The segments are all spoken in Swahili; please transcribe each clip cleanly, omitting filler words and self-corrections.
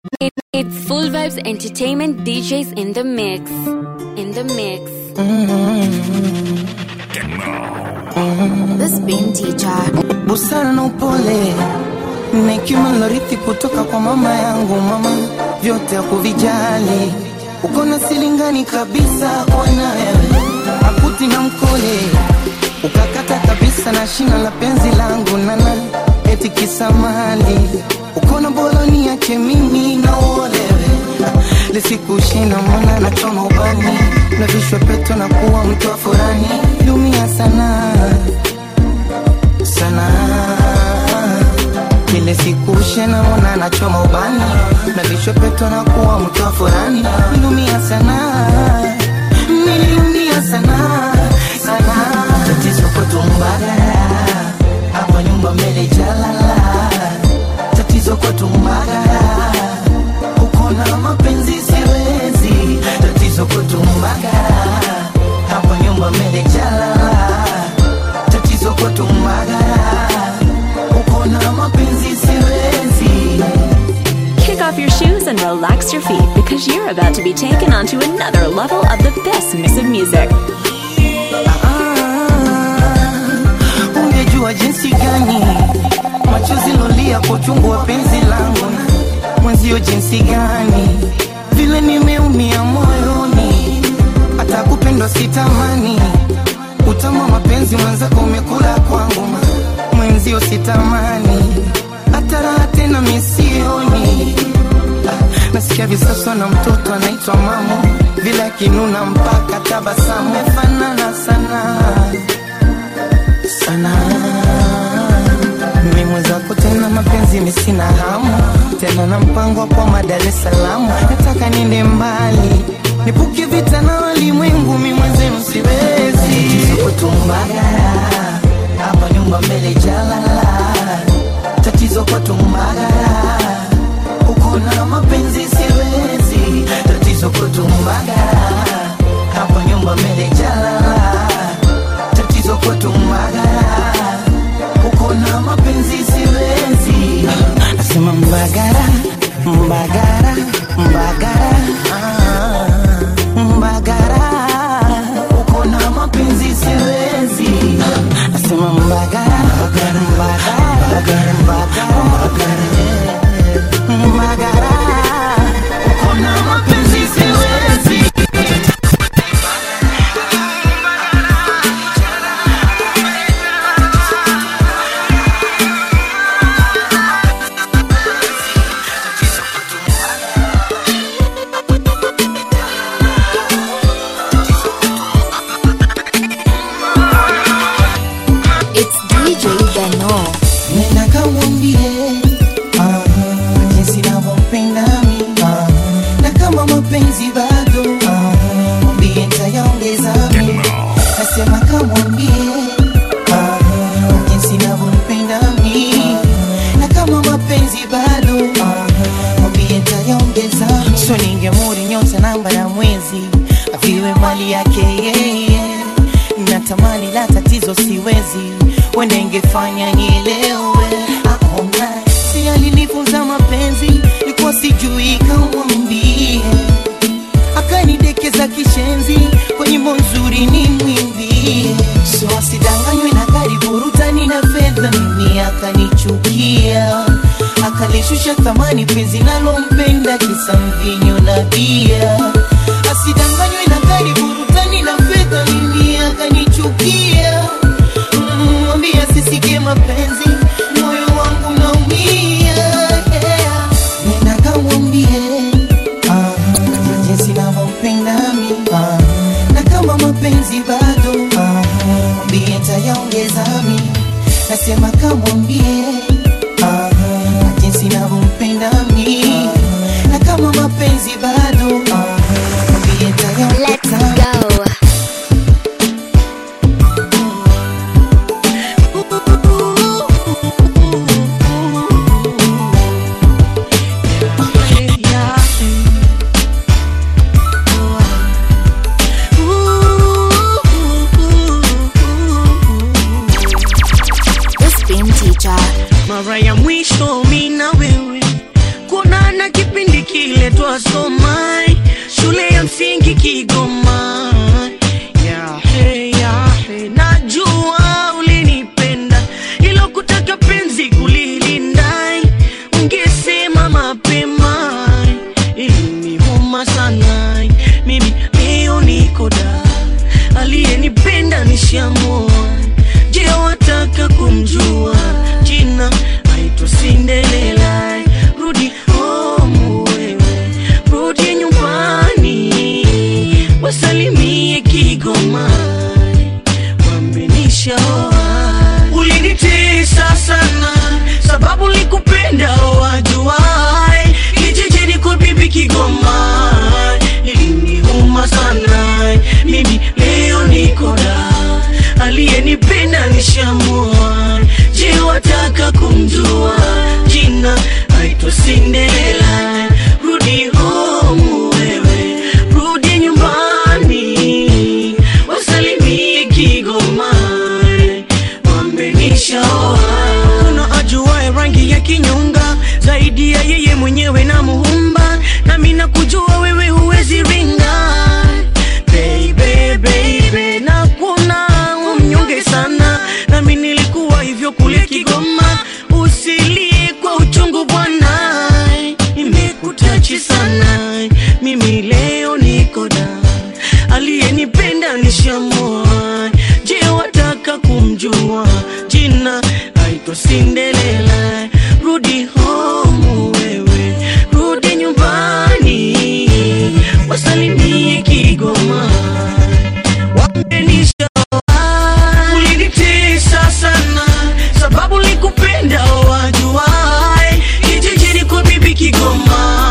It's Full Vibes Entertainment DJs in the mix. In the mix. This being teacher. Busara na upole Nekima lorithi kutoka kwa mama yangu. Mama vyote ya kuvijali, uko na silingani kabisa kwa nawe. Akuti na mkole ukakata kabisa na shina la penzi langu. Nana eti kisamali uko na boloni yake mimi na olewe. Lisikushina mwana na choma ubani, na vishwa peto na kuwa mtu wa furani. Lumia sana sana, kile siku shena mwana na choma ubani, na vishwa peto na kuwa mtu wa furani. Lumia sana, niliumia sana sana. Tatizo kwa tumbagara, hapa nyumba mbele jalala. Tatizo kwa tumbagara, uko na mapenzi siwezi. Tatizo kwa tumbagara, hapa nyumba mbele jalala. Tatizo kwa tumbagara, uko na mapenzi siwezi. Kick off your shoes and relax your feet, because you're about to be taken onto another level of the best mix of music. Ungejua jinsi gani machozi lolia kwa uchungu wa penzi langu. Mwenzio jinsi gani vile nimeumia moyoni, hata kupendwa sitamani. Utama mapenzi mwenzako umekula kwangu. Mwenzio sitamani, hata raha tena misioni. Nasikia visaswa na mtoto anaitwa mamo, vile kinuna mpaka tabasamu. Mefanana sana sana, mimi mwenzako tena mapenzi misina hamu. Tena na mpango kwa Dar es Salaam. Nataka niende mbali, nipuke vita na walimwengu. Mimi mwenzenu siwezi. Tatizo kwa tumbagara, hapa nyumba mbele jalala. Tatizo kwa tumbagara, uko na mapenzi siwezi. Tatizo kwa tumbagara, hapa nyumba mbele jalala. Tatizo kwa tumbagara, uko na mapenzi siwezi. Nasema mbagara, mbagara, mbagara, mbagara, uko na mapenzi siwezi. Nasema mbagara, mbagara, mbagara, mbagara, mbagara, uko na mapenzi siwezi. Natamani la tatizo siwezi, wende ingefanya nielewe. Si alinifunza mapenzi, likuwa sijui kamwambie. Akanidekeza kishenzi, kwenye monzuri ni mwimbie. So asidanganywe na gari burutani na fedha, mimi akanichukia. Akalishusha thamani penzi nalompenda, kisa mvinyo na bia. Asidanganywe na gari burutani na fedha, mimi akanichukia. Mwambia sisike mapenzi, moyo wangu naumia. Nenda kamwambie jinsi navyompenda mimi, na kama mapenzi bado mwambie nitayaongeza mimi. Nasema kamwambie jinsi navyompenda mimi, na kama mapenzi bado mwambie nitayaongeza mimi. nishamua. Je, wataka kumjua? Jina aitwa Cinderella. Rudi home wewe, rudi nyumbani, wasalimie Kigoma, wamenishaoa. Kuna ajuaye rangi ya kinyonga zaidi ya yeye mwenyewe na Muumba, na mimi nakujua wewe huwezi ringa. Baby, baby, na kuna mnyonge sana, na mimi nilikuwa hivyo kule Kigoma. Usilie kwa uchungu bwana, imekutachi sana. Mimi leo niko da, aliyenipenda nishamua. Je, wataka kumjua? Jina aitwa Cinderella. Rudi home wewe, rudi nyumbani, wasalimie Kigoma, wamenishaoa. Ulinitesa sana sababu likupenda wajuai, kijijini kwa bibi Kigoma.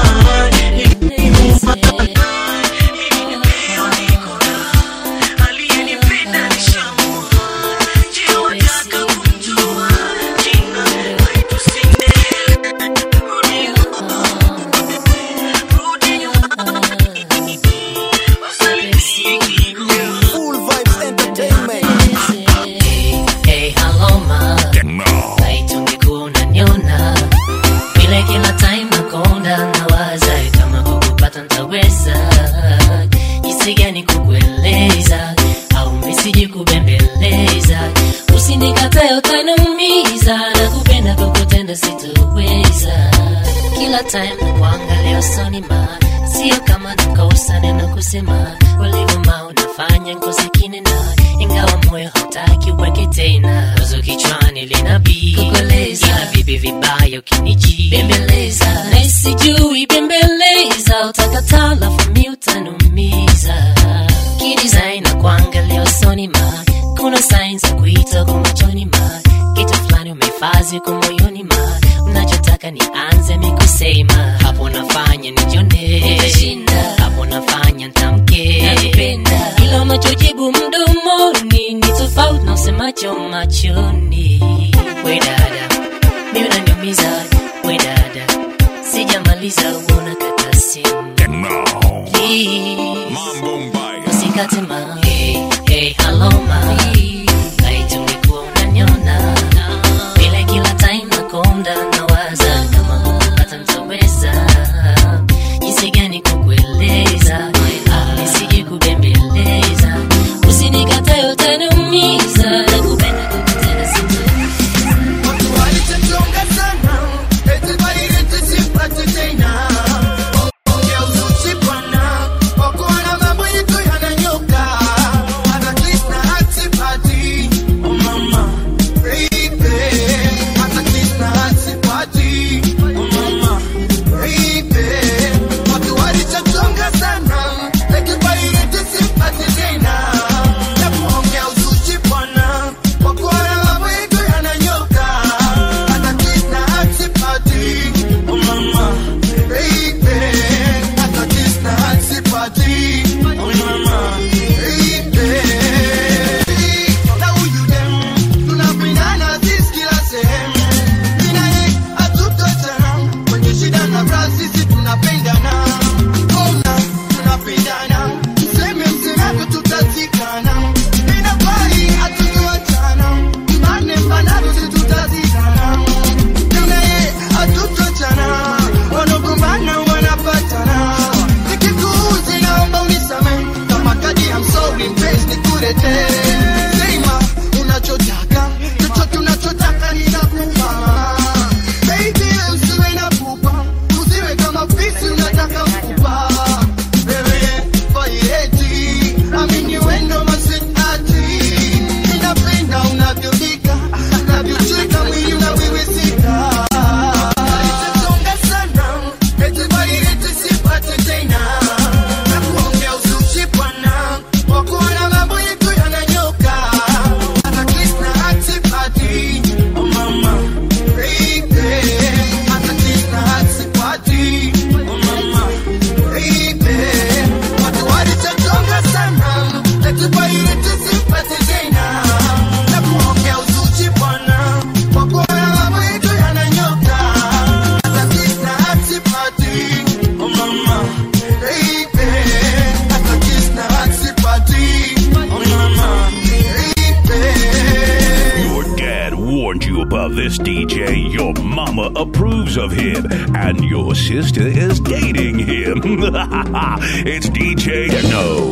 Time kuangalia usoni ma, sio kama nakosa neno kusema. Ulivuma unafanya ngozi kinena, ingawa moyo hautaki uweke tena. Wazo kichwani linabii kukoleza, ina vipi vibaya ukiniji bembeleza. Na sijui bembeleza, utakataa lafu mi utanumiza. Kidesign na kuangalia usoni ma, kuna signs za kuita kwa machoni ma. Kitu fulani umefazi kwa moyoni ma, unachotaka nianze mikusema. Hapo nafanya nijone, nitashinda. Hapo nafanya ntamke, nakupenda. Ila unachojibu mdomoni ni tofauti na usemacho machoni. We dada, mimi unaniumiza. We dada, sijamaliza unakata simu. Mambo mbaya, usikate ma. Hey, hey, hello ma. Naitungekuwa unaniona, bila kila time nakonda nawaza kama kupata mtaweza. Jinsi gani kukueleza, nisije kubembeleza. Usinikatae utaniumiza, nakupenda kukutenda situ. Watu walichochonga sana, eti walilete sipate tena. Ongea uzuchi bwana, wako wana mambo yetu yananyoka. At least na hati pati this DJ, your mama approves of him, and your sister is dating him. It's DJ No.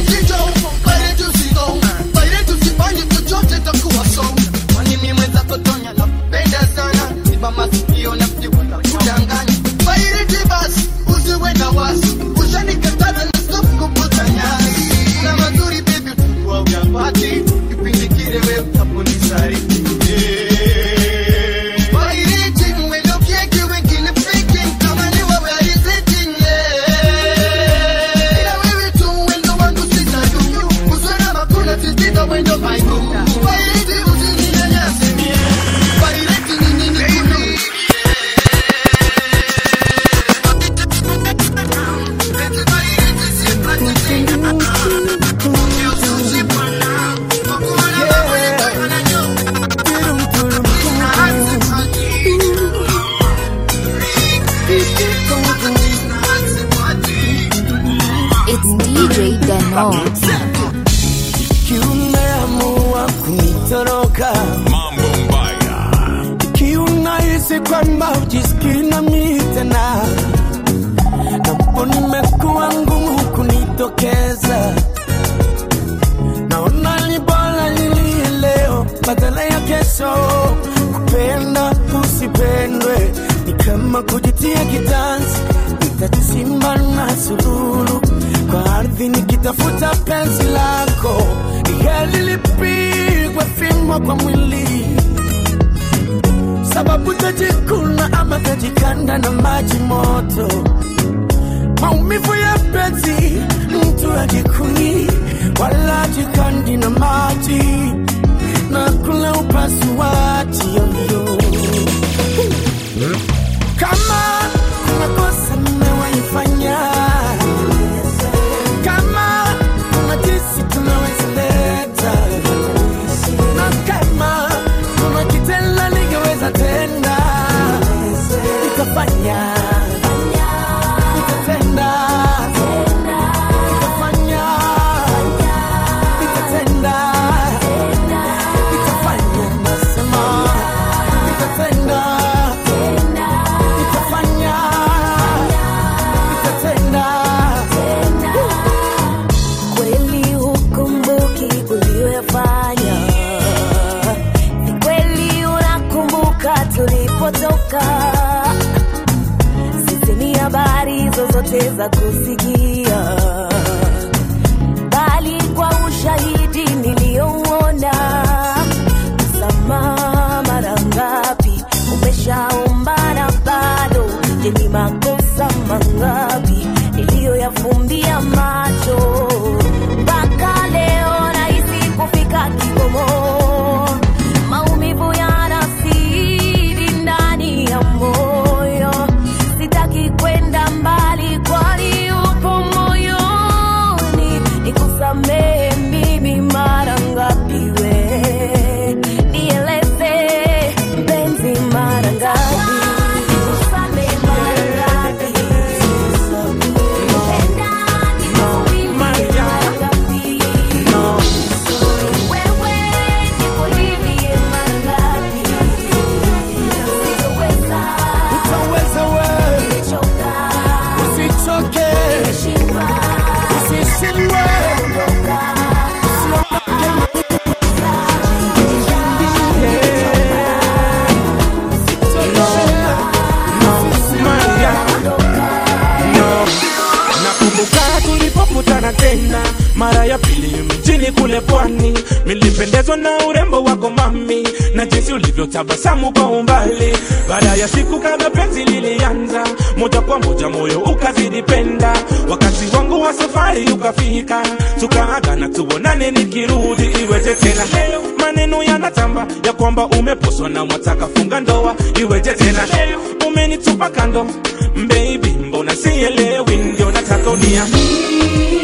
Mara ya pili mjini kule pwani, nilipendezwa na urembo wako mami, na jinsi ulivyotabasamu kwa umbali. Baada ya siku kadhaa penzi lilianza, moja kwa moja moyo ukazidi penda. Wakati wangu wa safari ukafika, tukaagana tuonane nikirudi, iweje tena leo maneno yanatamba ya kwamba umeposwa na mwataka funga ndoa. Iweje tena leo umenitupa kando, baby mbona sielewi, ndio nataka uniambie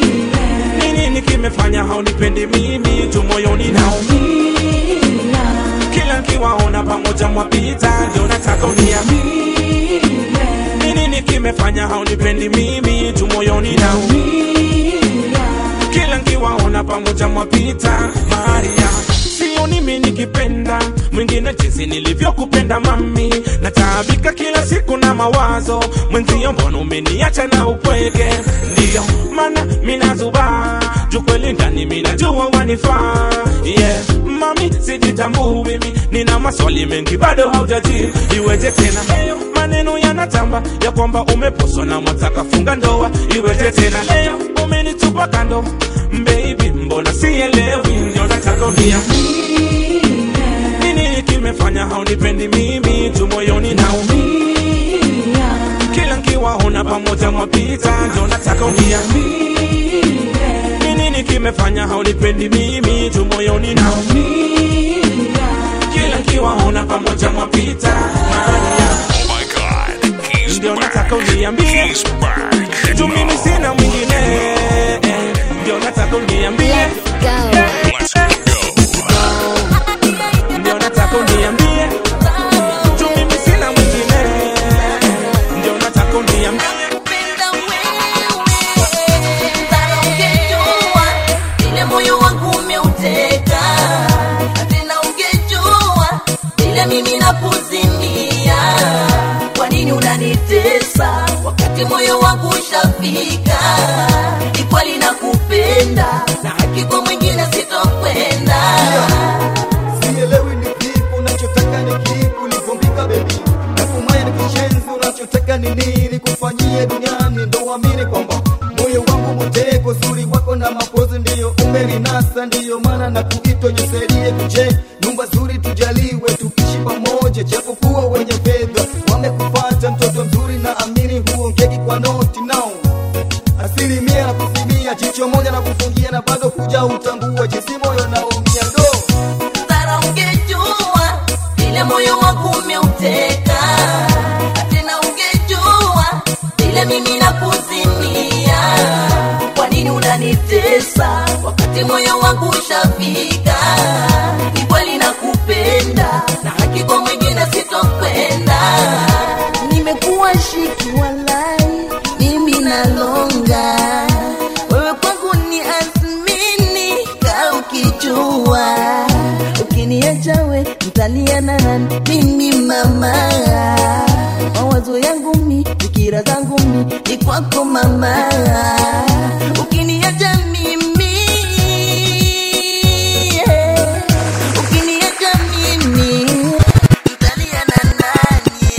nini kimefanya haunipendi mimi, tu moyoni naumia. Kila nikiwaona pamoja mwapita, ndio nataka uniambie nini kimefanya haunipendi mimi, tu moyoni naumia. Kila nikiwaona pamoja mwapita, Maria moyoni mimi nikipenda mwingine jinsi nilivyokupenda mami, nataabika kila siku na mawazo mwenzio, mbona umeniacha na upweke? Ndio maana mimi nazuba juu kweli ndani mimi najua wanifaa. Yeah mami, sijitambui mimi, nina maswali mengi bado haujajibu. Iweje tena leo maneno yanatamba ya kwamba umeposwa na mwataka funga ndoa? Iweje tena leo umenitupa kando baby, mbona sielewi? Ndio nataka uniambie nini kimefanya haunipendi mimi, tu moyoni naumia kila nikiwaona pamoja mwapita. Ndio nataka uniambie nini kimefanya haunipendi mimi, tu moyoni naumia kila nikiwaona pamoja mwapita. Oh my God, he's Ndio back. nataka uniambie He's back. tu mimi sina mwingine. Ndio nataka uniambie Let's go. ndio nataka uniambie tu mimi sina mwingine. Ndio nataka uniambie moyo wangu umeuteka, tena ungejua ile mimi nakuzimia. Kwa nini unanitesa wakati moyo wangu ushafika? Ni kweli nakupenda na hakika mwingine sitokwenda. Sielewi ni kipi unachotaka, ni kipi ulivombika baby, nakumaya ni kishenzi, unachotaka ni nini kufanyie duniani? Ndo uamini kwamba moyo wangu mteko, zuri wako na mapozi ndio umerinasa, ndio maana na kuito jisaidie tuje nyumba zuri tujaliwe tukishi pamoja, japo kuwa wenye fedha wamekupata mtoto mzuri na amini huongeki kwa noti nao asilimia na kusimia jicho moja na kufungia na bado kuja utambua jinsi moyo naumia. Do Sara ungejua ile moyo wangu umeuteka, tena ungejua ile mimi nakuzimia. Kwa nini unanitesa wakati moyo wangu ushafika? Ni kweli nakupenda na hakika mwingine sitokwenda. Nimekuwa shiki walai, mimi nalonga, wewe kwangu ni azmini ka ukijua, ukiniacha we mtalia na nani? Mimi mama, mawazo yangu mi, fikira zangu mi ni kwako mama, ukiniacha mimi, ukiniacha mimi mtalia na nani?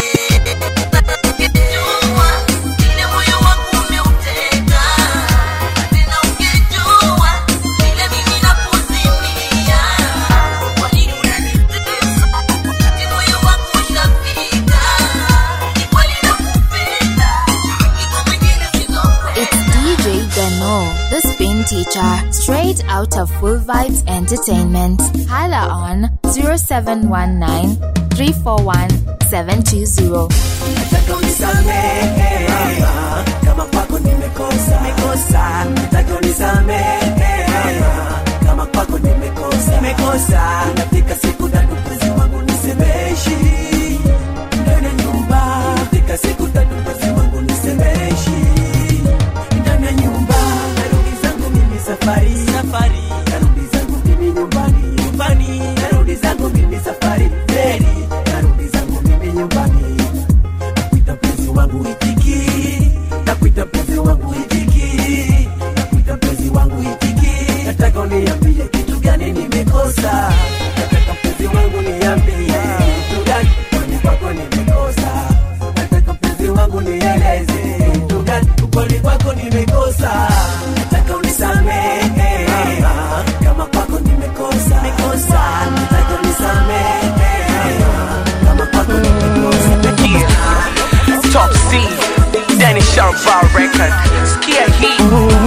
Ungejua ile moyo wangu umeuteka, tena ungejua ile mimi nakuzimia. Kwa nini unanitesa wakati moyo wangu ushafika? Ni kweli nakupenda, hakika mwingine sitokwenda. It's DJ Dano, the spin teacher, straight out of Full Vibes Entertainment. Hala on 0719 341 720. Nataka unisamehe kama kwako nimekosa, nataka unisamehe kama kwako nimekosa, nafika siku tatu mwezi wangu nisemeshi ndani ya nyumba, nafika siku tatu mwezi wangu nisemeshi ndani ya nyumba, narudi zangu mimi safari, narudi zangu mimi nyumbani, narudi zangu mimi safari, narudi zangu mimi nyumbani. Nakuita mpenzi wangu itiki, nakuita mpenzi wangu itiki, nakuita mpenzi wangu itiki. Nataka uniambie kitu gani nimekosa, nataka mpenzi wangu niambie kitu gani kwani kwako nimekosa, nataka mpenzi wangu nieleze kitu gani kwani kwako nimekosa. Nataka unisamehe kama kwako nimekosa, nataka unisamehe kama kwako nimekosa. Top C, Danny Sharpa record. Skia hii.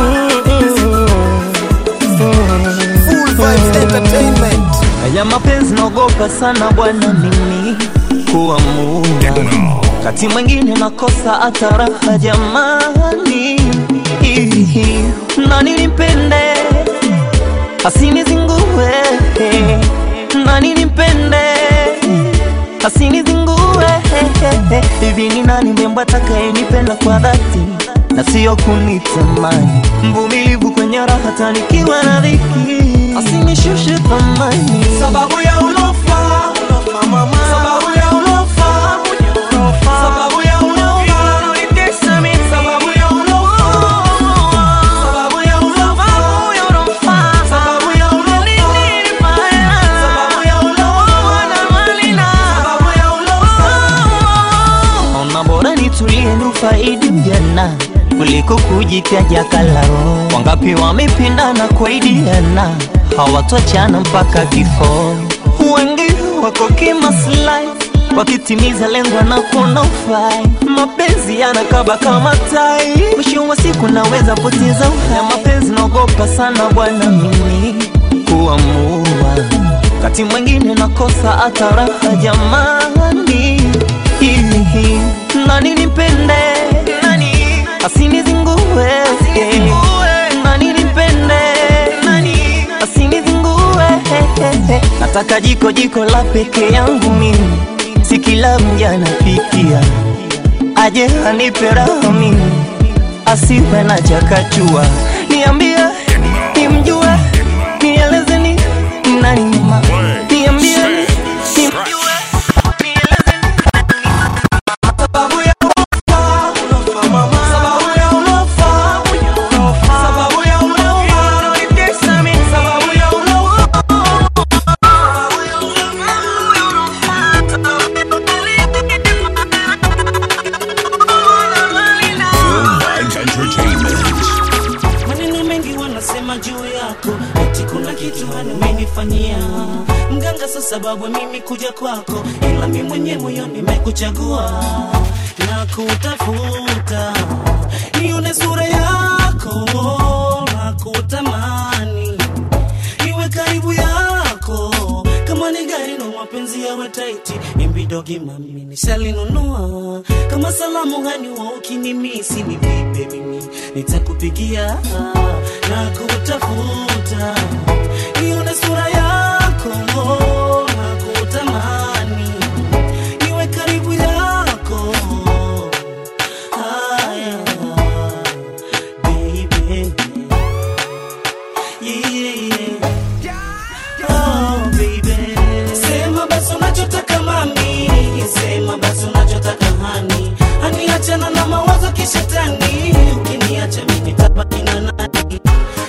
Full Vibes Entertainment. Haya mapenzi naogopa sana bwana mimi kuamua, kati mwingine nakosa hata raha jamani. Nani nipende asinizingue, nani nipende asinizingue. Hivi ni nani mrembo atakayenipenda kwa dhati na sio kunitamani, mvumilivu kwenye raha hata nikiwa na dhiki. asinishushe thamani. Sababu ya ulofa mama, sababu ya ulofa, sababu ya ulofa, unanitesa mimi, sababu ya ulofa, sababu ya ulofa, sababu ya ulofa, nini mbaya, sababu ya ulofa na malina, sababu ya ulofa. Ona bora nitulie nufaidi ujana kuliko kujitaja kalao. Wangapi wamependana kuaidiana, hawatoachana mpaka kifo. Wengi wako kimaslahi, wakitimiza lengo na kuona ufai. Mapenzi yanakaba kama tai, mwisho wa siku naweza poteza uhai. Mapenzi naogopa sana bwana mimi kuamua, kati mwingine nakosa hata raha jamani. Nani nipende, nani asinizingue, nani nipende, nani asinizingue. Nataka jiko la peke yangu mimi, si kila mja napikia. Aje anipe raha mimi, asiwe na chakachua. Niambie, nimjue, nieleze ni nani mama. Niambie, nimjue. Sababu mimi kuja kwako, ila mimi mwenyewe moyoni nimekuchagua na kutafuta, nione sura yako na kutamani, niwe karibu yako kama ni gari na mapenzi yawe tight. Imbidogi mami nishalinunua, kama salamu hani wa ukinimisi ni vipi mimi nitakupigia na kutafuta, nione sura yako na kutamani, niwe karibu yako. Haya baby, yeah. Oh baby, sema basi unachotaka mami, sema basi unachotaka hani, hani achana na mawazo kishetani, ukiniacha mimi nitabaki na nani?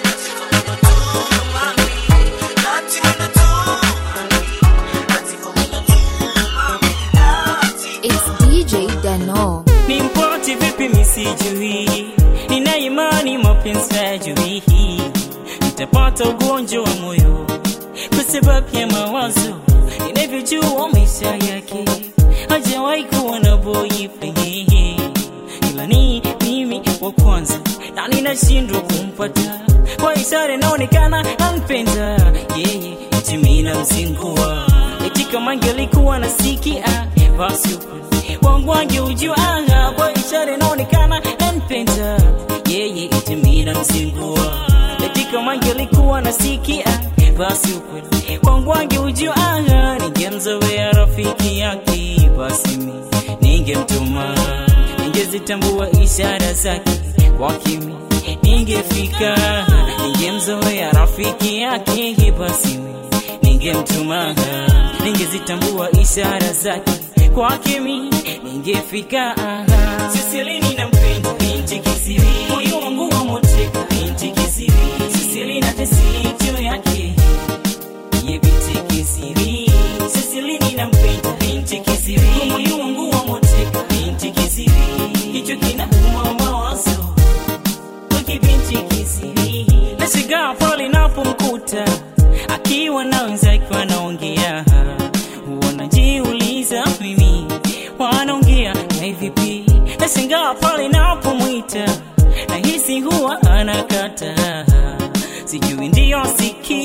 Nimpoti vipi misijui, nina imani mapenzi hajui, nitapata ugonjwa wa moyo kwa sababu ya mawazo. Ninavyojua maisha yake hajawahi kuwa na boyfriend, ila ni mimi wa kwanza na ninashindwa kumpata. Kwa ishara inaonekana anipenda yeye, eti mimi namzingua, eti kama angelikuwa nasikia basi wangu angeujua. Kwa ishara inaonekana anipenda yeye, eti mimi namzingua, eti kama angelikuwa nasikia basi ukweli wangu angeujua. Ningemzoea rafiki yake, basi mimi ningemtuma, ningezitambua ishara zake kwa kimi ningefika. Ningemzoea rafiki yake, basi mimi ningemtuma, ningezitambua ishara zake kwa kimi ningefika. Sisilini nampenda binti kisiri, moyo wangu wa moteka binti kisiri. Sisilini tesi juu yake ye binti kisiri. Sisilini nampenda binti kisiri, moyo wangu wa moteka binti kisiri. Hicho kinauma mawazo kwa binti kisiri. Nashigaa pale napomkuta akiwa na wenzake wanaongea, wanajiuliza mimi wanaongea na vipi. Nashangaa pale napomwita nahisi huwa anakata, sijui ndio siki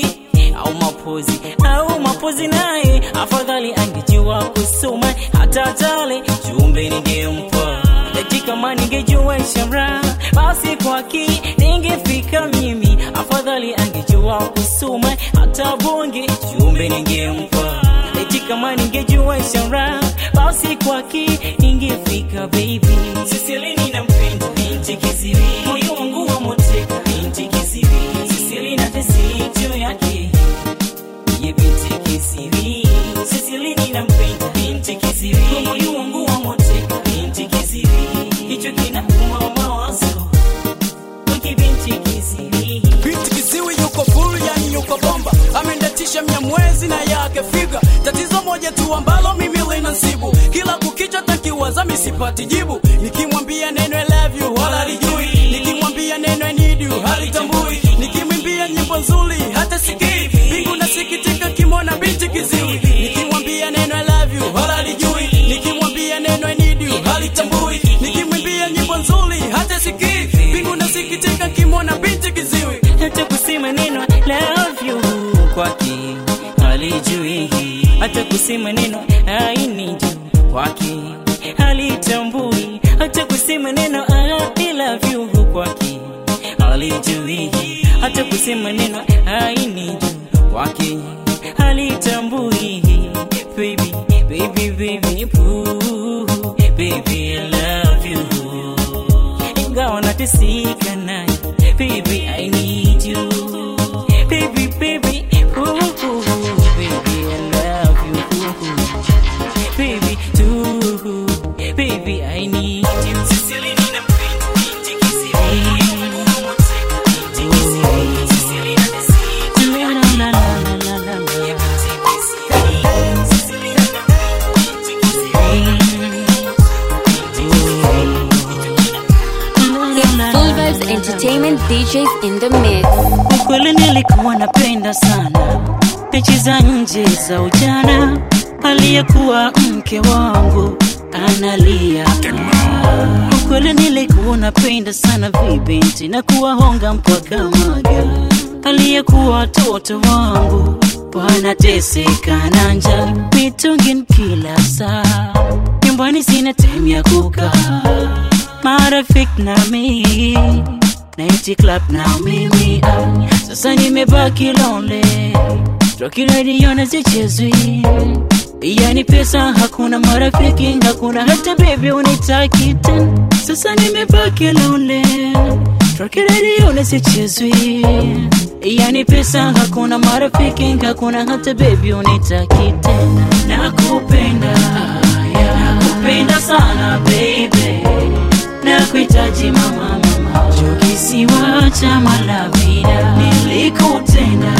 au mapozi naye. Afadhali angejua kusoma hata tale jumbe ningempa, eti kama ningejua ishara basi kwaki ningefika mimi. Afadhali angejua kusoma hata bonge jumbe ningempa, eti kama ningejua ishara basi kwaki ningefika baby. Sisilini nampenda binti kisiri, moyo wangu wa moteka binti kisiri. Sisilini tesi juu yake moja tu ambalo mimi linasibu. Kila kukicha takiwaza misipati jibu. Nikimwambia neno I love you wala lijui, nikimwambia neno I need you halitambui, nikimwimbia nyimbo nzuri hata sikii. Bingu nasikitika kimona binti kiziwi. Nikimwambia neno I love you wala lijui, nikimwambia neno I need you halitambui, nikimwimbia nyimbo nzuri hata sikii. Bingu nasikitika kimona binti kiziwi. Hata kusema neno love you kwake halijui, hata kusema neno I need you kwake halitambui, hata kusema neno I love you kwake halijui, hata kusema neno I need you kwake halitambui. Baby, baby, baby, ooh, baby I love you. Ingawa nateseka naye, baby I need you. Baby, baby, ooh, baby I love you. Baby, too, baby I need you. Sicily nina binti kiziwi. Sicily na desi. La la la la la la. Full Vibes Entertainment DJs in the mix. Kweli nilikuwa napenda sana mechi za nje za ujana, aliyekuwa mke wangu analia. Kweli nilikuwa napenda sana vibinti na kuwahonga mpaka maga, aliyekuwa toto wangu wanateseka na njaa, mitungin kila saa, nyumbani sina time ya kukaa, marafiki na mimi Night club na mimi sasa nimebaki lonely, Rocky radio na zichezwi, yani pesa hakuna, marafiki hakuna, hata baby unitaki tena. Sasa nimebaki lonely, Rocky radio na zichezwi, yani pesa hakuna, marafiki hakuna, hata baby unitaki tena. Nakupenda, nakupenda sana baby, nakuhitaji mama, kisiwa cha malavida nilikutenda,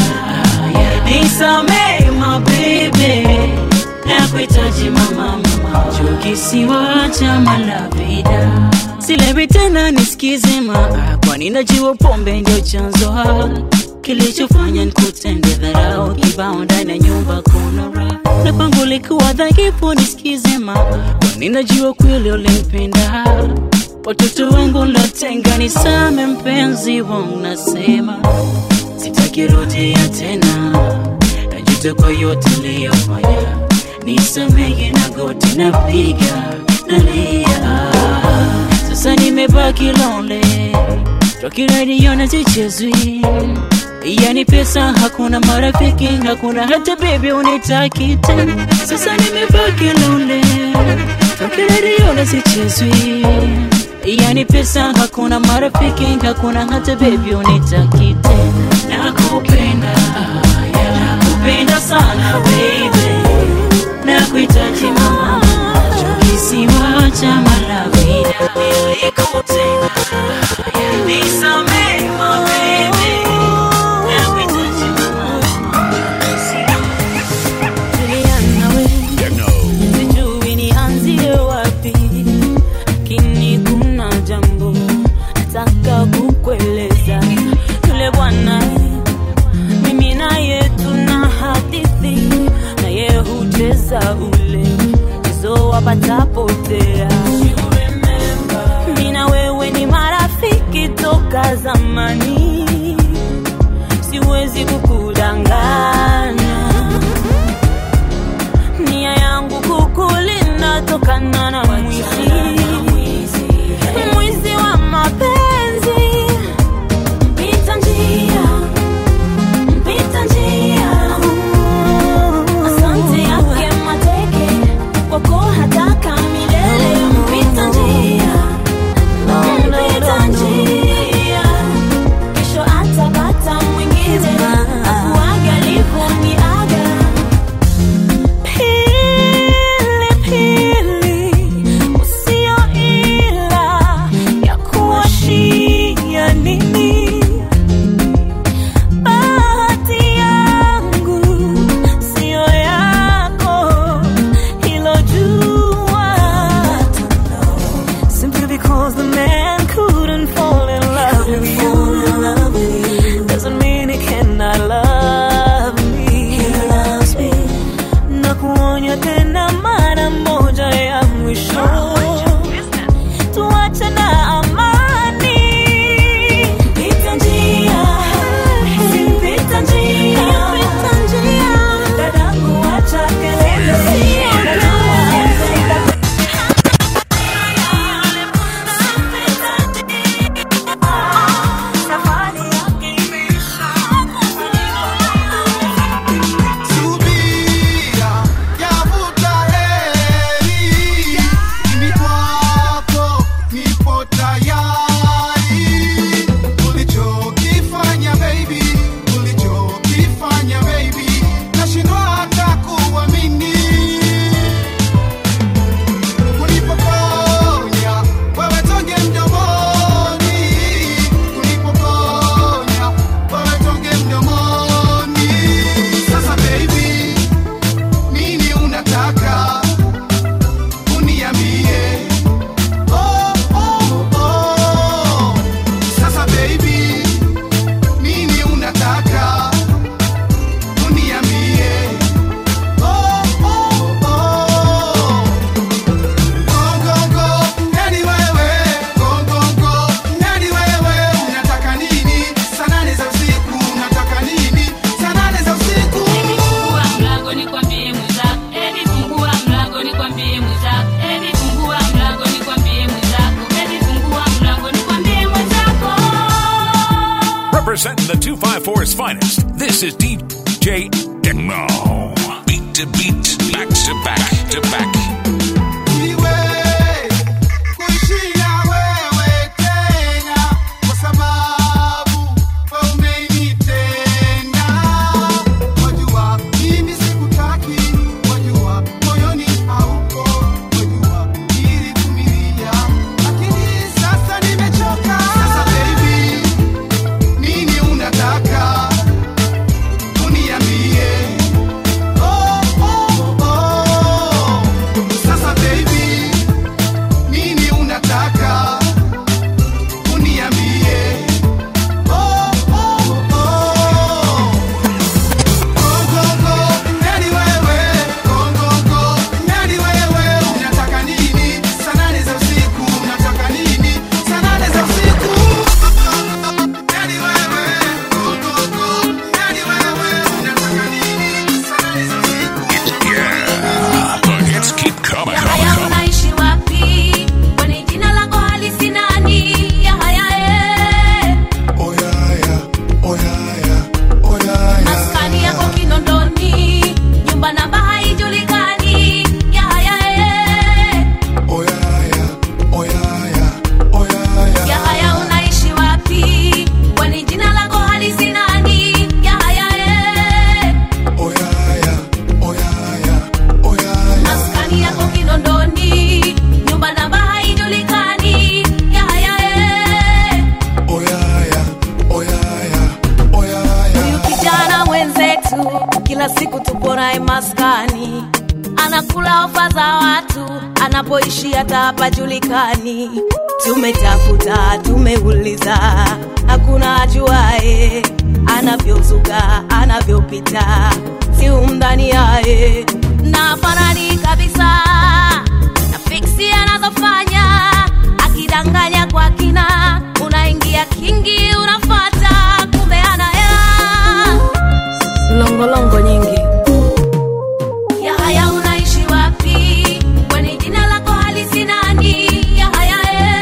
nisamehe my baby, nakuhitaji mama, kisiwa cha malavida. Silewi tena nisikize kwani najua pombe ndio chanzo kilichofanya nikutende dharau, kibao ndani ya nyumba kuna raha, na kwangu likuwa dhaifu nisikize kwani najua kweli ulinipenda. Watoto wangu lotenga nisame mpenzi wangu, nasema sitaki rudia tena, najuta kwa yote niliyofanya, nisamehe na goti napiga nalia. Sasa nimebaki lonely, Rocky radio na zichezwi, yani pesa hakuna, marafiki hakuna, hata baby unitaki tena. Sasa nimebaki lonely, Rocky radio na zichezwi, yani pesa hakuna, marafiki hakuna, hata baby unitaki tena. Nakupenda, nakupenda sana baby, nakuhitaji mama, kisiwa cha malavida nilikutenda, nisamehe my baby, nakuhitaji mama. Juliana we, sijui nianzie wapi, lakini kuna jambo nataka kukueleza. Yule bwana mimi naye tuna hadithi, naye hucheza ule mchezo wa patapotea. Mimi na wewe ni marafiki toka zamani, siwezi kukudanganya, nia yangu kukulinda tokana na mwizi wa mapenzi. Mpita njia, mpita njia, asante yake mateke kwako hataka milele. Mpita njia, mpita njia, kesho atapata mwingine akuage alivyoniaga. Pili, pili, usio representing the 254's finest. This is DJ Deno. Beat to beat, back to back to back. Kila siku tupo naye maskani, anakula ofa za watu, anapoishi hata hapajulikani. Tumetafuta, tumeuliza, hakuna ajuae anavyozuka, anavyopita, si umdani yae na farani kabisa, na fiksi anazofanya, akidanganya kwa kina, unaingia kingi, unafata, kumbe ana hela longolongo nyingi. Ya haya unaishi wapi? Kwani jina lako halisi nani? Ya haya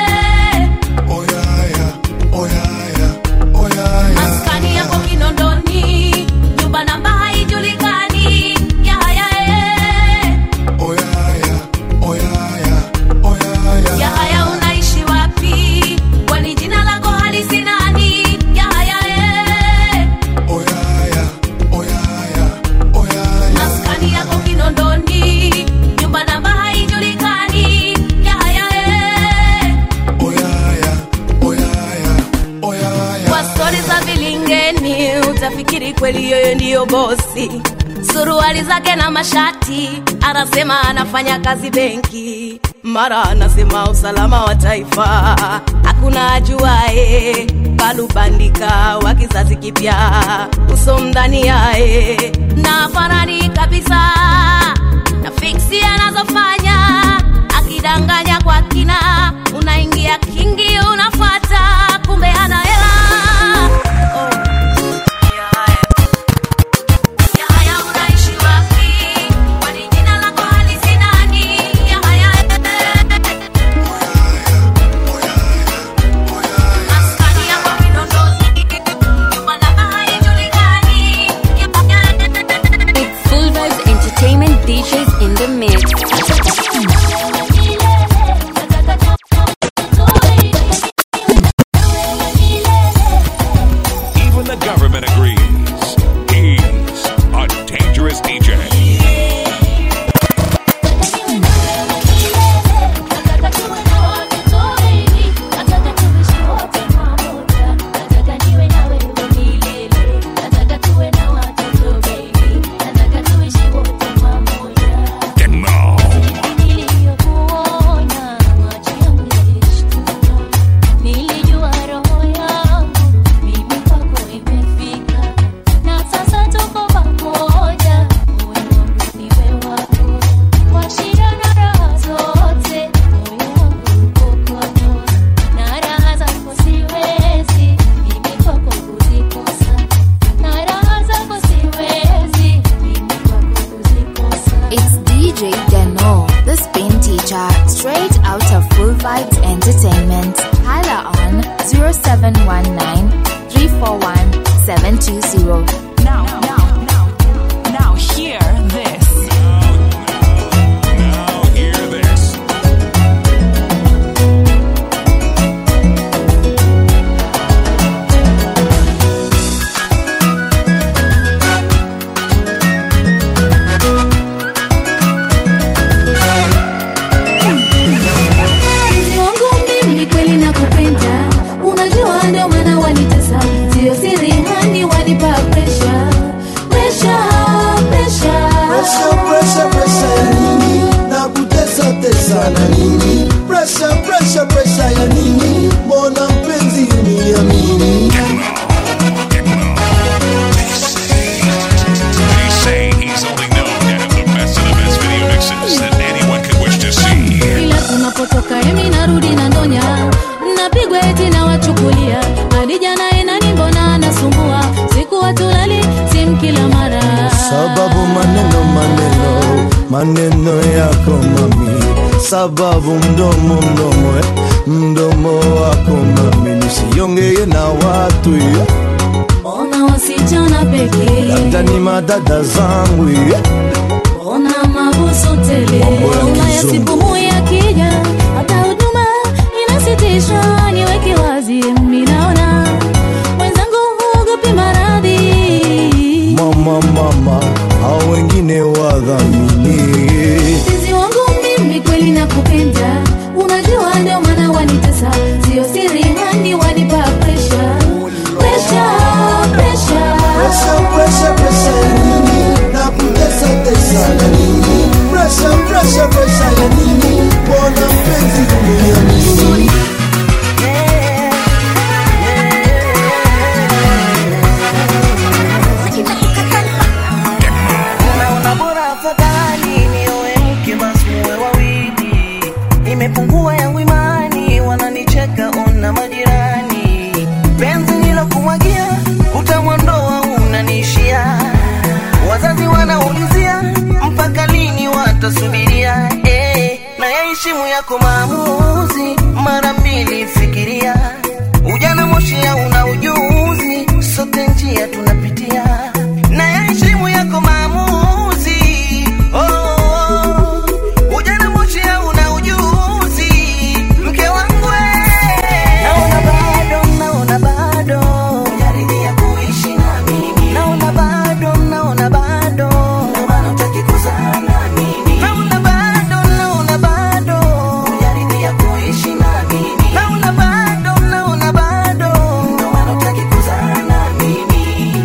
maskani yako Kinondoni, nyumba namba haijulikani. Ya haya ya haya unaishi wapi? Kwani jina lako halisi nani? Ya haya maskani yako Kinondoni, nyumba namba haijulikani. Ya haya kwa stori za vilingeni utafikiri kweli yoyo ndiyo bosi. Suruali zake na mashati, anasema anafanya kazi benki, mara anasema usalama wa taifa, hakuna ajuae, kalubandika wa kizazi kipya, uso mdani yae na farani kabisa, na fiksi anazofanya, akidanganya kwa kina, unaingia kingi, unafata, kumbe ana hela. DJs in the mix. Even the government agrees. He's a dangerous DJ. Straight out of Full Vibes Entertainment. Holla on 0719 341 720. Now hear this. Sana nini? Pressure ya nini? Mbona mpenzi uniamini? They say he's only known to have the best of the best video mixes that anyone could wish to see. Kila tunapotoka emi narudi na ndonya, napigwa eti na wachukulia hadi jana inani mbona anasumbua, siku watulali sim kila mara, sababu maneno yako mami, sababu mdomo wako mami, nisiongee na watu ona wasichana pekee, labda ni madada zangu ona mabusu tele, ona yasipumu ya kija, hata huduma inasitisha, niweke wazi mimi naona wenzangu huogopi maradhi, mama hao wengine wadhamini mpenzi wangu mimi kweli nakupenda, unajua ndio maana wanitesa, sio siri hani wanipa pressure ya nini? Nakutesa ya nini? Pressure ya nini? Mbona mpenzi uniamini? Unaona bora afadhali nioe mke basi muwe wawili, imepungua yangu imani, wananicheka ona majirani, penzi nilokumwagia utamwondoa unanishia, wazazi wanaulizia mpaka lini watasubiria, na yaheshimu yako maamuzi, mara mbili fikiria, ujana moshi una ujuzi, sote njia tunapitia, na yaheshimu yako maamuzi, ujana moshi una ujuzi, mke wangu naona bado unaridhia kuishi na mimi, naona bado ndio maana utaki kuzaa na mimi, naona bado unaridhia kuishi na mimi, naona bado ndio maana utaki kuzaa na mimi.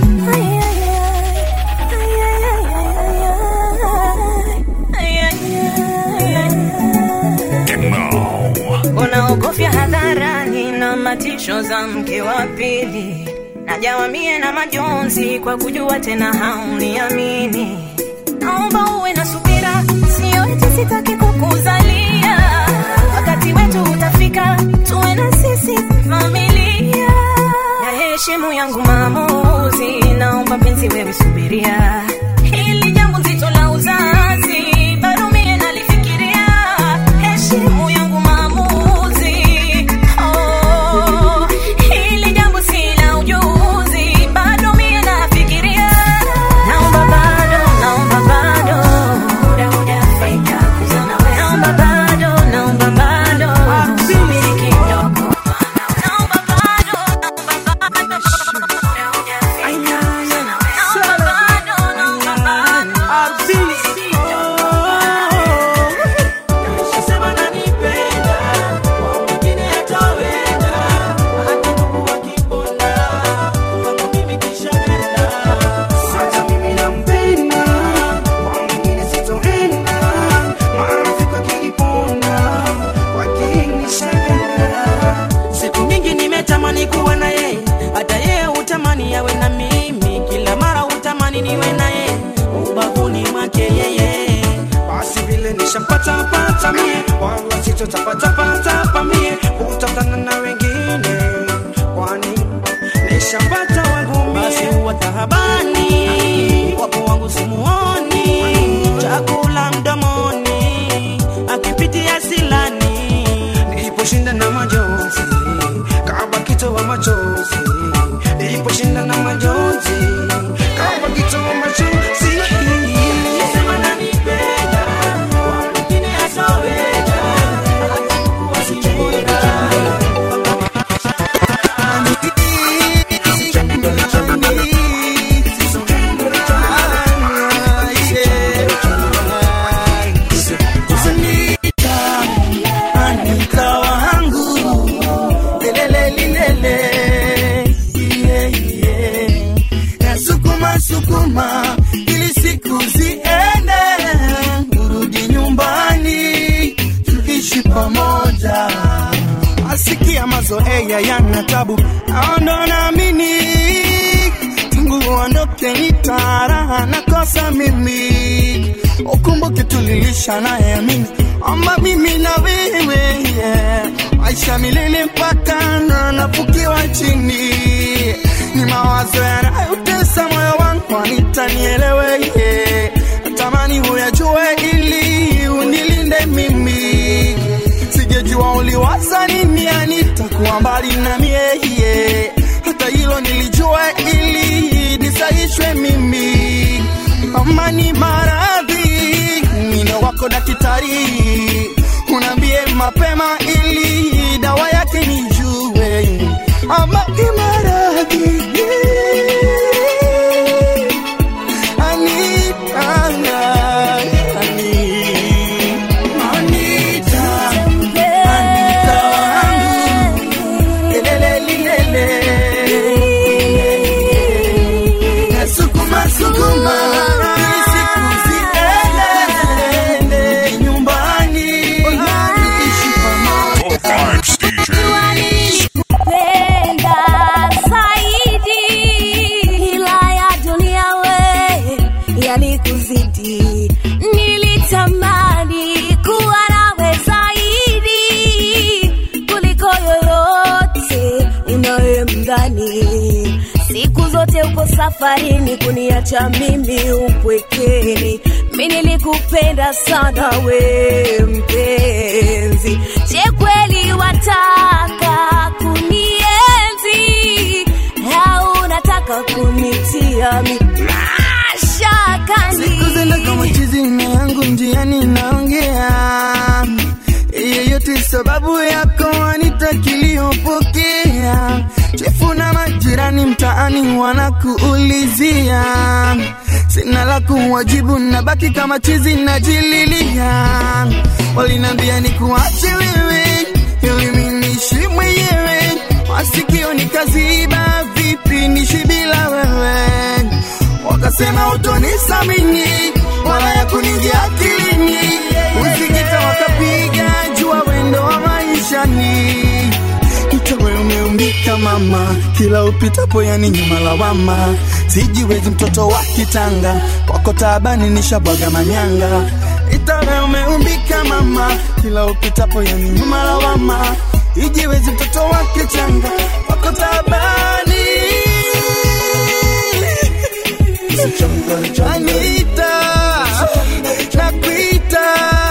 Unaogofya hadharani na matisho za mke wa pili, najawa mie na majonzi kwa kujua tena hauniamini, naomba uwe na subira, sio eti sitaki kukuzalia, wakati wetu utafika, tuwe na sisi familia, na heshimu yangu maamuzi, naomba penzi wewe subiria, hili jambo zito la uzazi, bado mie nalifikiria, heshimu yangu maamuzi, hili jambo sina ujuzi, bado mie nafikiria, naomba bado muda hujafika kuzana wewe, naomba bado subiri kidogo, naomba bado muda hujafika kuzana wewe, naomba bado Siku nyingi nimetamani kuwa na yeye, hata yeye utamani yawe na mimi, kila mara utamani niwe na yeye, ubavuni mwake yeye, basi vile nishampata mie, wala sitotapata mie, utatana na wengine, kwani nishampata wangu mie, basi huwa tahabani, wapo wangu simuoni, chakula mdomoni, akipitia silani, niliposhinda na majonzi, kama kitoa machozi, niliposhinda na majonzi, yana tabu. Ndo naamini tangu uondoke nitaraha nakosa mimi. Ukumbuke tulilisha naye mimi ama mimi na wewe, yeah. Maisha milele mpaka nafukiwa chini. Ni mawazo yanayotesa moyo wangu, nitanielewe, yeah. Natamani huyajue ili unilinde mimi. Sijejua uliwaza nini nitakuwa mbali na mie, yeah. Hata hilo nilijua ili nisaishwe mimi. Amani maradhi, mino wako daktari, unambie mapema ili dawa yake nijue. Amani maradhi, nilitamani kuwa nawe zaidi kuliko yoyote unayemdhani. Siku zote uko safarini kuniacha mimi upwekeni. Mimi nilikupenda sana we mpenzi. Je, kweli wataka kunienzi au unataka kunitia mashakani? Siku zenda kama chizi na yangu njiani naongea, yeyote sababu yako anitakiliopokea. Chefu na majirani mtaani wanakuulizia, sina la kuwajibu nabaki kama chizi najililia. Walinambia nikuache wewe ili mimi niishi mwenyewe, masikio nikaziba vipi niishi bila wewe. Wakasema utonisamini wala ya kuningia akilini, usikita wakapiga jua wendo wa maishani. Itawe umeumbika mama, kila upitapo yani nyuma lawama. Sijiwezi mtoto wa kitanga, kwako taabani nishabwaga manyanga. Itawe umeumbika mama, kila upitapo yani nyuma lawama. Sijiwezi mtoto wa kitanga, kwako taabani. Anita, nakuita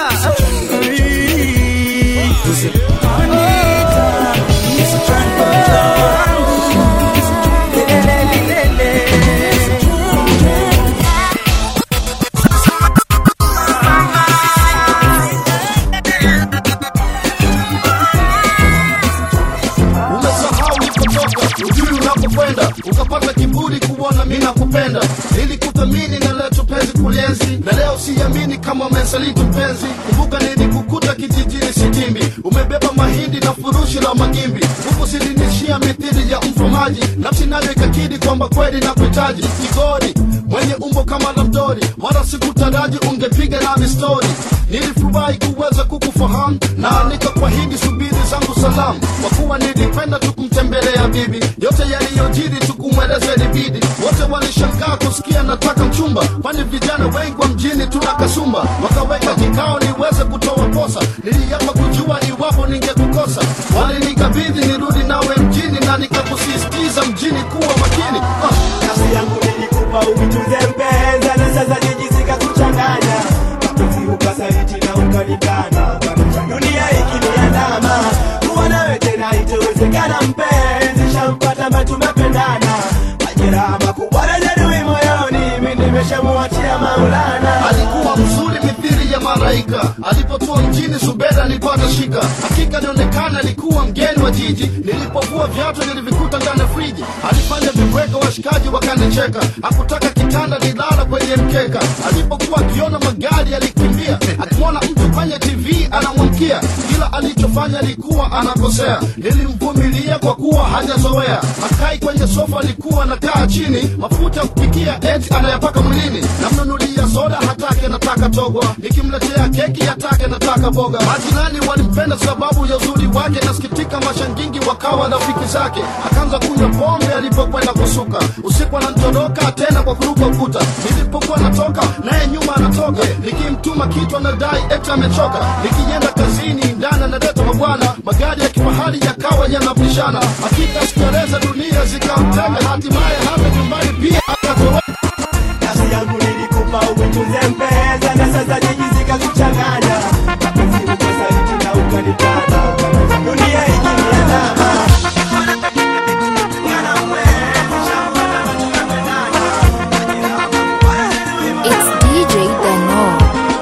ukapata kiburi kuona mimi nakupenda, ili kuthamini na leo tupenzi kulienzi, na leo siamini kama umesaliti mpenzi. Kumbuka nilikukuta kijijini Sitimbi, umebeba mahindi na furushi la magimbi, huko silinishia mithili ya mfamaji, nafsi nayo ikakidi kwamba kweli nakuhitaji. Kigori mwenye umbo kama labdori, wala sikutaraji ungepiga nami story. Nilifurahi kuweza kukufahamu na nikakuahidi subiri zangu salamu, kwa kuwa nilipenda tukumtembelea bibi. Yote yaliyojiri tukumweleze libidi, wote walishangaa kusikia nataka mchumba, kwani vijana wengi wa mjini tuna kasumba. Wakaweka kikao niweze kutoa posa, niliapa kujua iwapo ningekukosa. Walinikabidhi nirudi nawe mjini na nikakusisitiza mjini kuwa makini. Nafsi yangu nilikupa uvitunze mpenza, na sasa jijisika kuchanganya mapenzi ukasaliti na ukanikana. Dunia ikiniandama kuwa nawe tena itawezekana mpenzi, shampata mba tumependana. Majeraha makubwa najeruhi moyoni, mimi nimeshamuachia Maulana. Alikuwa mzuri mithili ya malaika, alipotua mjini Subeda nilipata shika. Hakika nionekana alikuwa mgeni wa jiji, nilipokuwa viatu nilivikuta ndani ya friji. Alifanya viweka wa washikaji wakanicheka. Hakutaka kitanda nilala kwenye mkeka. Alipokuwa akiona magari alikimbia, akimwona mtu kwenye TV anamwamkia. Kila alichofanya alikuwa anakosea, nilimvumilia kwa kuwa hajazoea. Akai kwenye sofa alikuwa anakaa chini, mafuta kupikia eti anayapaka mwilini. Namnunulia soda hatake nataka togwa, nikimletea keki hatake nataka boga. Majirani walimpenda sababu ya uzuri wake, nasikitika mashangingi wakawa rafiki zake. Akaanza kunywa pombe alipokwenda kusuka, usiku ananitoroka tena kwa kuruka ukuta. Nilipokuwa natoka naye nyuma anatoka, nikimtuma kitu anadai eti amechoka. Nikienda kazini ndani analeta mabwana, magari ya kifahari yakawa yanapishana. Hakika sikueleza dunia zikamtenga, hatimaye hapa nyumbani pia akatoroka. Nafsi yangu nilikupa uitunze mpeza, na sasa jiji zikakuchanganya. Mapenzi ukasaliti na ukanikana, dunia ikiniandama. It's DJ Deno.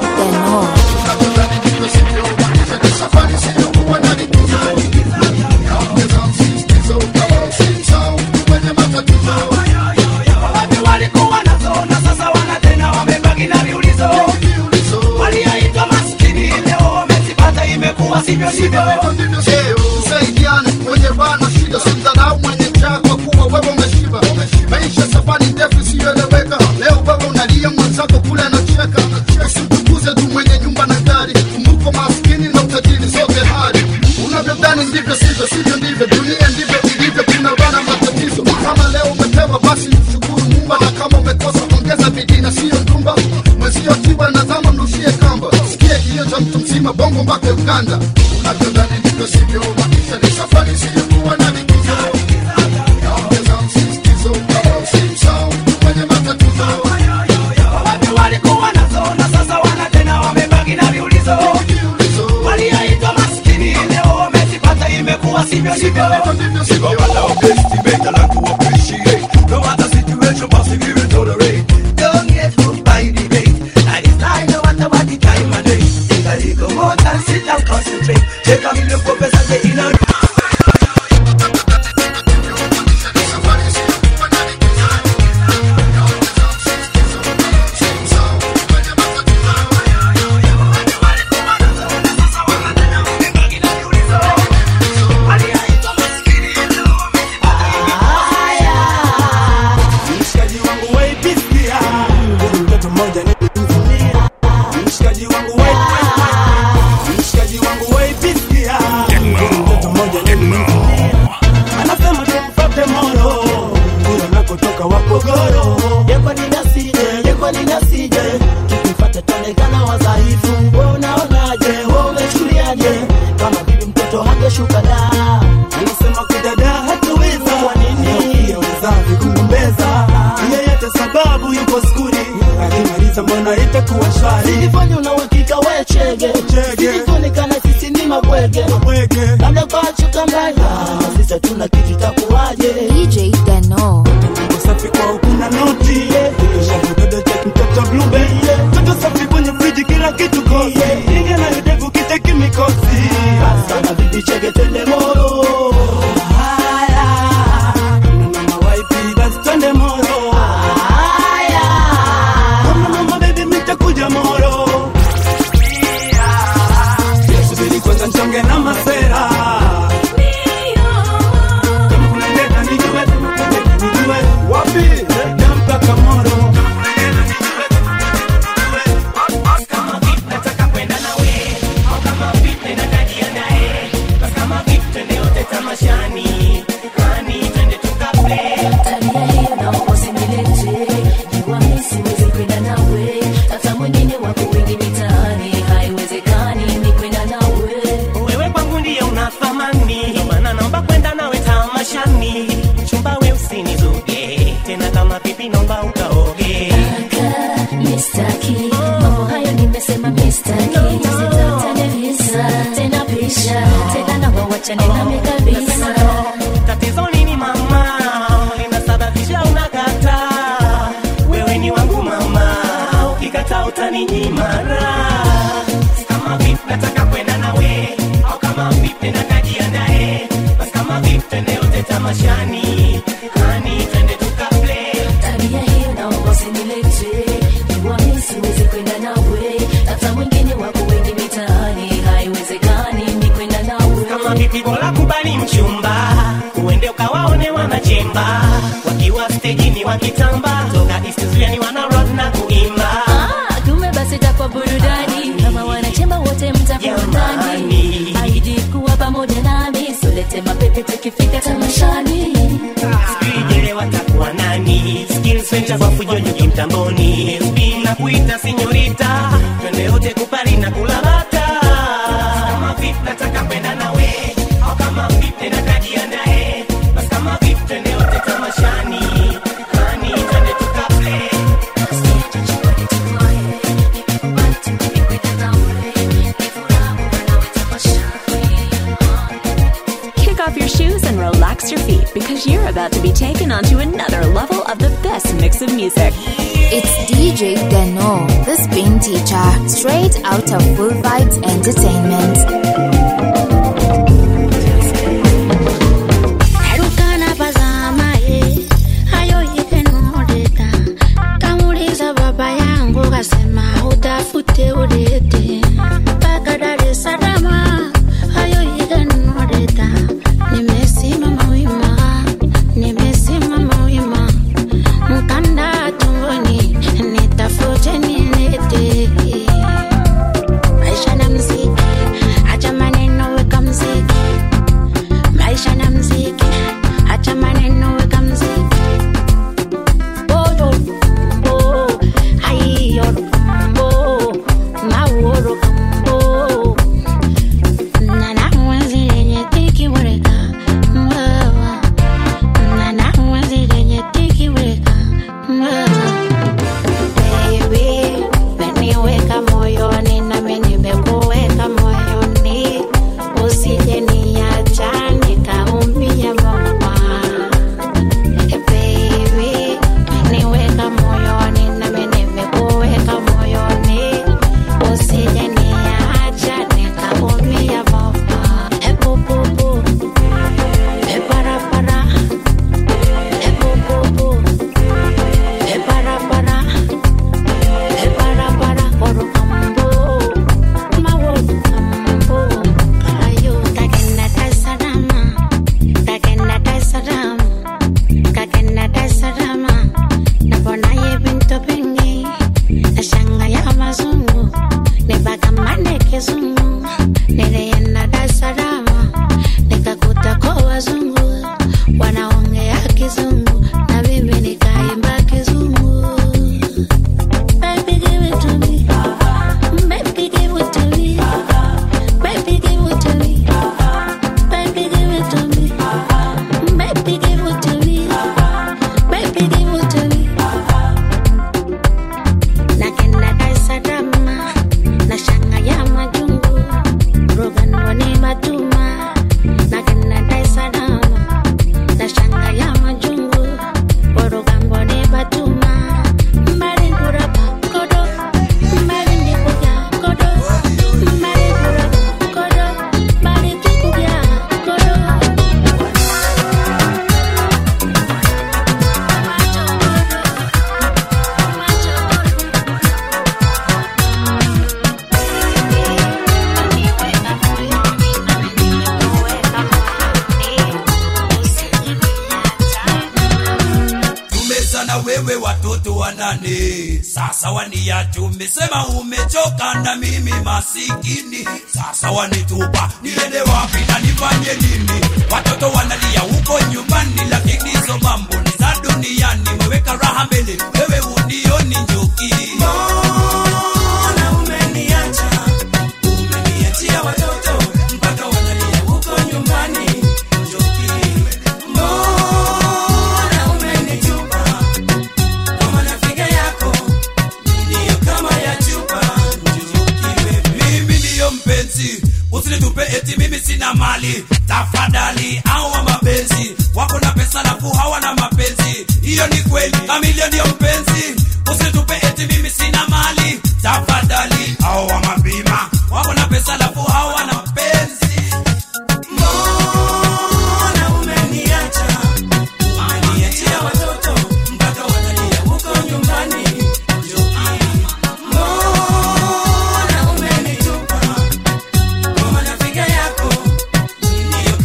Walikuwa nazo na sasa wana tena wamebaki na viulizo. Walioitwa maskini leo wamezipata, imekuwa sivyo sivyo. Usaidiane mwenye bana shida, simdharau mwenye njaa kwa kuwa wewe umeshiba. Maisha safari ndefu isiyoeleweka, leo wewe unalia mwenzako kule anacheka. Usimtukuze tu mwenye nyumba na gari, kumbuka maskini na utajiri sote hali. Unavyodhani ndivyo sivyo, sivyo ndivyo, dunia ndivyo ilivyo, kuna bana matatizo. Kama leo umepewa basi mshukuru Mungu, na kama umekosa ongeza bidii na sio ndumba. Mwenzio tiba na zama mrushie kamba, sikia kilio cha mtu mzima bongo mpaka Uganda. Unavyodhani ndivyo sivyo, maisha ni safari isiyokuwa na likizo. Yaongeza msisitizo kama usimsahau mwenye matatizo. Wapi walikuwa nazo na sasa wana tena wamebaki na viulizo. Walioitwa maskini leo wamezipata, imekuwa sivyo sivyo. Give up allow estimate, I like to appreciate. No matter situation, must give it tolerate. Don't get hooked by debate. I decide no matter what the time and day. Take a little more and sit and concentrate. Take a million purpose and say in a DJ Deno. Safi kwa ukuna noti, shabudodo check mtoto blue. Toto safi kwenye friji kila kitu kosi. Inge na yudevu kiteki mikosi. Sana bibi chege tende moro. Haya, mama waipi basi tende moro. Haya, mama baby mitakuja moro. Subiri kwanza nchonge na masera. Wapi? Nampa kamoro. kama vipi nataka kwenda nawe, au kama vipi natajiandae. Basi kama vipi twende yote tamashani, kani twende tukaplay. Tabia hiyo naomba usinilete, jua mimi siwezi kwenda nawe. Hata mwingine wako wengi mitaani, haiwezekani ni kwenda nawe. Wewe kwangu ndiye una thamani, ndio maana naomba kwenda nawe tamashani. Chumba we usinizuge, tena kama pipi naomba ukaoge. Kaka, mistaki, mambo hayo nimesema mistaki. Sitatane visa, tena pisha, tena na wawachane nami kabisa. Tatizo nini mama, linasababisha unakataa. Wewe ni wangu mama, ukikataa utaninyima raha. Kama vipi nataka kwenda nawe, au kama vipi natajiandae. Basi kama vipi twende yote tamashani, kani twende tukaplay. basi bora kubali mchumba, uende ukawaone wanachemba wakiwa stejini wakitamba, toka istuzuya ni wana rock na kuimba. Kumbe basi takwa burudani, kama wanachemba wote mtakundani. Haidi kuwa pamoja nami, solete mapepe tukifika tamashani. Sijele watakuwa nani, skills venture kwa fujonyo kimtamboni. Spina kuita sinyorita, twende wote kupari na kulabata. Kama vip nataka kwenda nawe, au kama vip tena kajiandae. Basi kama vip twende wote tamashani, hani twende tukaplay. Kick off your shoes and relax your feet, because you're about to be taken onto another level of the best mix of music. It's DJ Deno, the spin teacher, straight out of Full Vibes Entertainment. Utafute urete mpaka Dar es Salaam, hayo iganureta. Nimesimama wima, nimesimama wima, mkanda tumboni nitafute nilete. Maisha na mziki, acha maneno weka mziki. Maisha na mziki, acha maneno weka mziki. Oh, oh, ay, oh. Sasa waniacha umesema umechoka na mimi masikini. Sasa wanitupa niende wapi na nifanye nini? Watoto wanalia huko nyumbani, lakini hizo mambo ni za duniani. Weweka raha mbele, wewe unioni njoki. Mbona umeniacha? Umeniachia watoto mpaka wanalia huko nyumbani, njoki. Mbona umenitupa kwa marafiki yako? Usinitupe eti mimi sina mali, tafadhali au wa mapenzi wako na pesa na hawana mapenzi. Hiyo ni kweli, kamilioni ndio mpenzi. Usinitupe eti mimi sina mali, tafadhali au wa mabima wako na pesa na hawana mapenzi. Mbona umeniacha? Umeniachia watoto mpaka wanalia huko nyumbani. Mbona umenitupa kwa marafiki yako? Ndio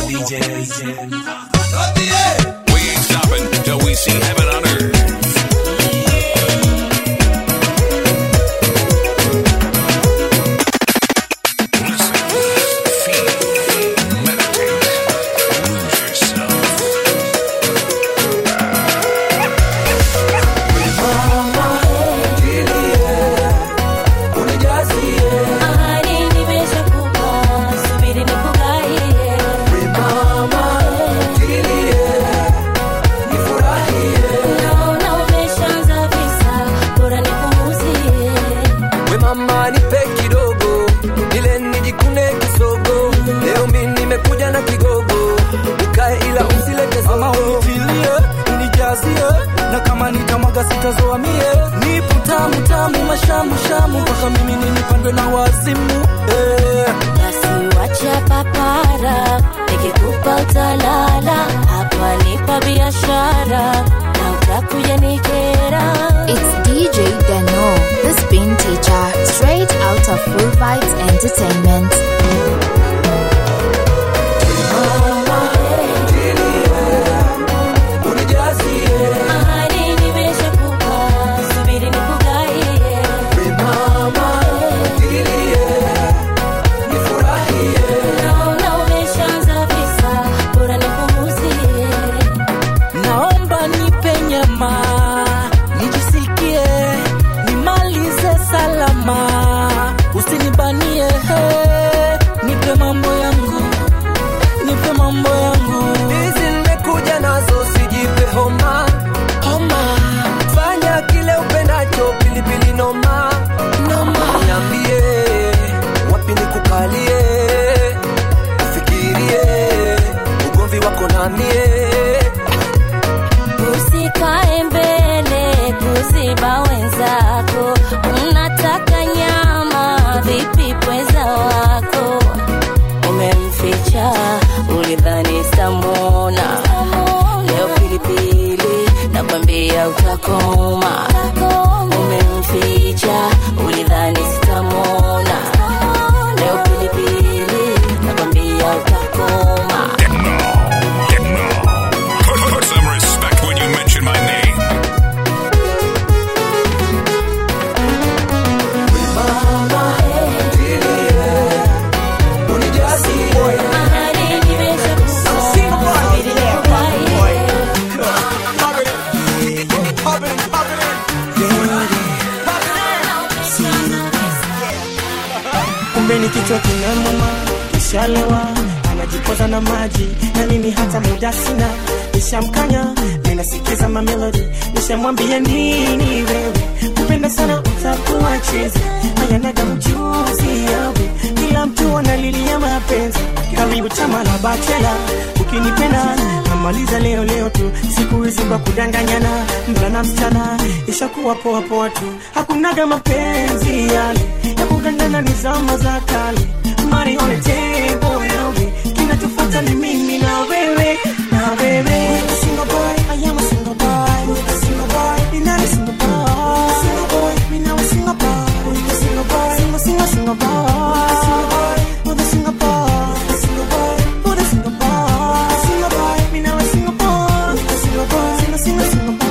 We ain't stopping till we see heaven on earth. Basi wacha papara, nikikupa utalala, hapa nipa biashara, na utakuja nikera. It's DJ Deno, the spin teacher, straight out of Full Vibes Entertainment. Usikae mbele kuziba wenzako, unataka nyama vipi pweza wako? Umemficha ulidhani sitamwona, leo pilipili nakwambia utakoma. Umemficha ulidhani sitamwona, leo pilipili nakwambia utakoma. Put some respect when you mention my name. Kumbeni kichwa kinamuma, kishalewa, anajipoza na maji, na mimi hata muda sina. Nishamkanya, ninasikiza mamelody, nishamwambia nini wewe, kupenda sana utakuwa chizi, hayanaga mchuzi yawe, kila mtu analilia mapenzi, karibu chama la bachela, ukinipenda, namaliza leo tu, siku hizi kwa kudanganyana, mvulana msichana, ishakuwa poa poa tu, hakunaga mapenzi yale, ya kugandana ni zama za kale, money on the table yawe, kinachofuata ni mimi na wewe, na wewe. Single boy, I am a single boy. Single boy, you're not a single boy. Single boy, me now a single boy. Single boy, single boy. Single boy, with a single boy. Single boy, with a single boy. Single boy, me now a single boy. Single boy, single boy.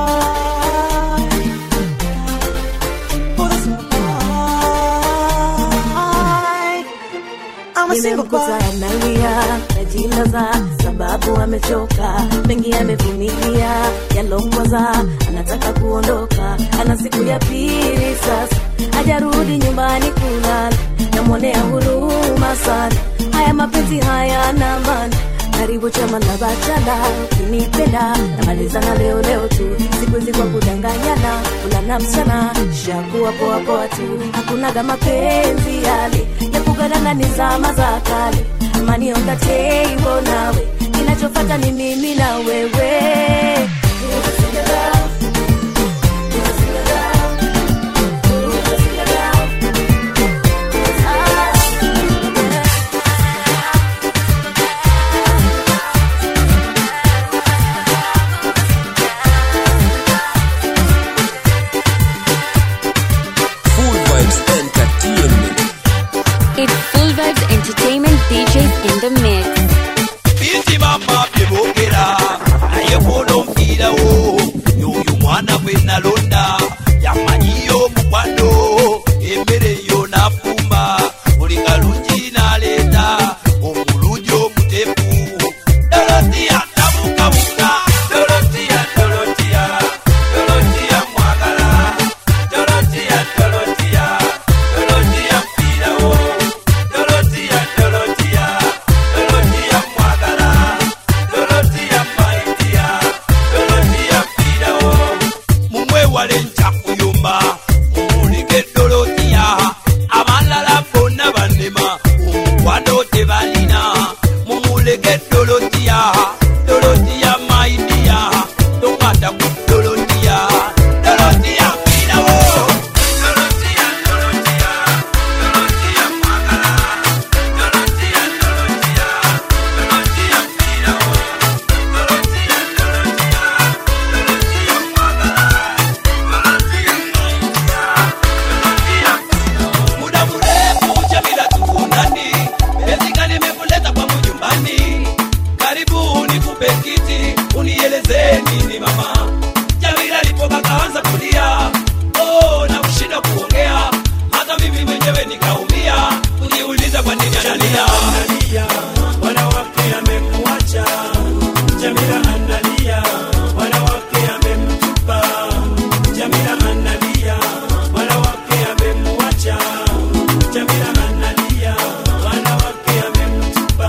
With a single boy. I'm a single boy. Najilaza sababu amechoka, mengi amevumilia, yalongwaza anataka kuondoka, ana siku ya pili sasa, hajarudi nyumbani kulala, namwonea huruma sana, haya mapenzi haya na maana, karibu chama na bachala, ukinipenda namaliza na leo tu, siku hizi kwa kudanganyana, kulana msichana, shakuwa poa poa tu, hakunaga mapenzi yale, ya kugadana ni zama za kale, money on the table nawe, kinachofuata ni mimi na wewe. It's Full Vibes Entertainment DJs in the mix. get Dorothea, Dorothea my dear. Don't matter who Dorothea, Dorothea Pina wo. Dorothea, Dorothea, Dorothea Magala, Dorothea, Dorothea, Dorothea Pina wo. Dorothea, Dorothea, Dorothea Magala, Dorothea my dear, Dorothea Pina wo. Muda mrefu Jamila tuonani, bezika nimekuleta kwa nyumbani. Karibu nikupe kiti, unieleze nini mama. Jamila alipoka kaanza kulia, oh na kushinda kuongea. Hata mimi mwenyewe nikaumia, kujiuliza kwa nini analia. Wanawake amekuacha, Jamila analia. Wanawake amemtupa, Jamila analia. Wanawake amemuacha, Jamila analia. Wanawake amemtupa.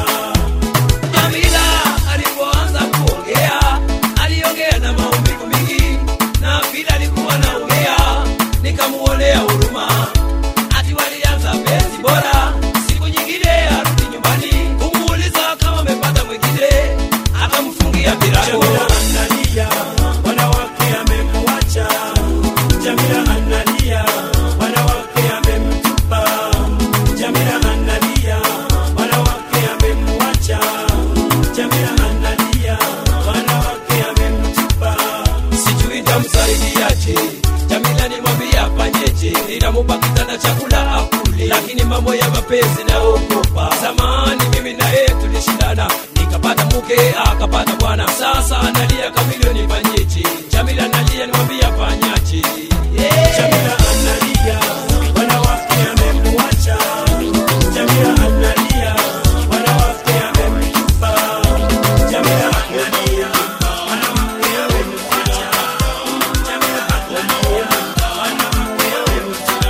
Jamila alipoanza kuongea, aliongea na maumivu mingi, na vile alikuwa anaongea nikamuonea huruma. Ati walianza penzi bora, siku nyingine arudi nyumbani kumuuliza kama amepata mwingine, akamfungia milango. Jamila analia, wanawake amemuacha. Jamila analia, wanawake amemtupa. Jamila analia, wanawake amemuacha. Jamila analia, wanawake amemtupa. Sijui tamsaidiaje, Jamila nimwambia afanyeje. Ninamupa kitanda chakula akule, lakini mambo ya mapenzi naogopa. Zamani mimi na yeye tulishindana, nikapata mke akapata bwana. Sasa analia kamilioni, nifanyeje? Jamila analia nimwambia afanyaje? Jamila analia, wanawake amemuacha. Jamila analia, wanawake amemtupa. Jamila analia, wanawake amemuacha. Jamila analia, wanawake amemtupa.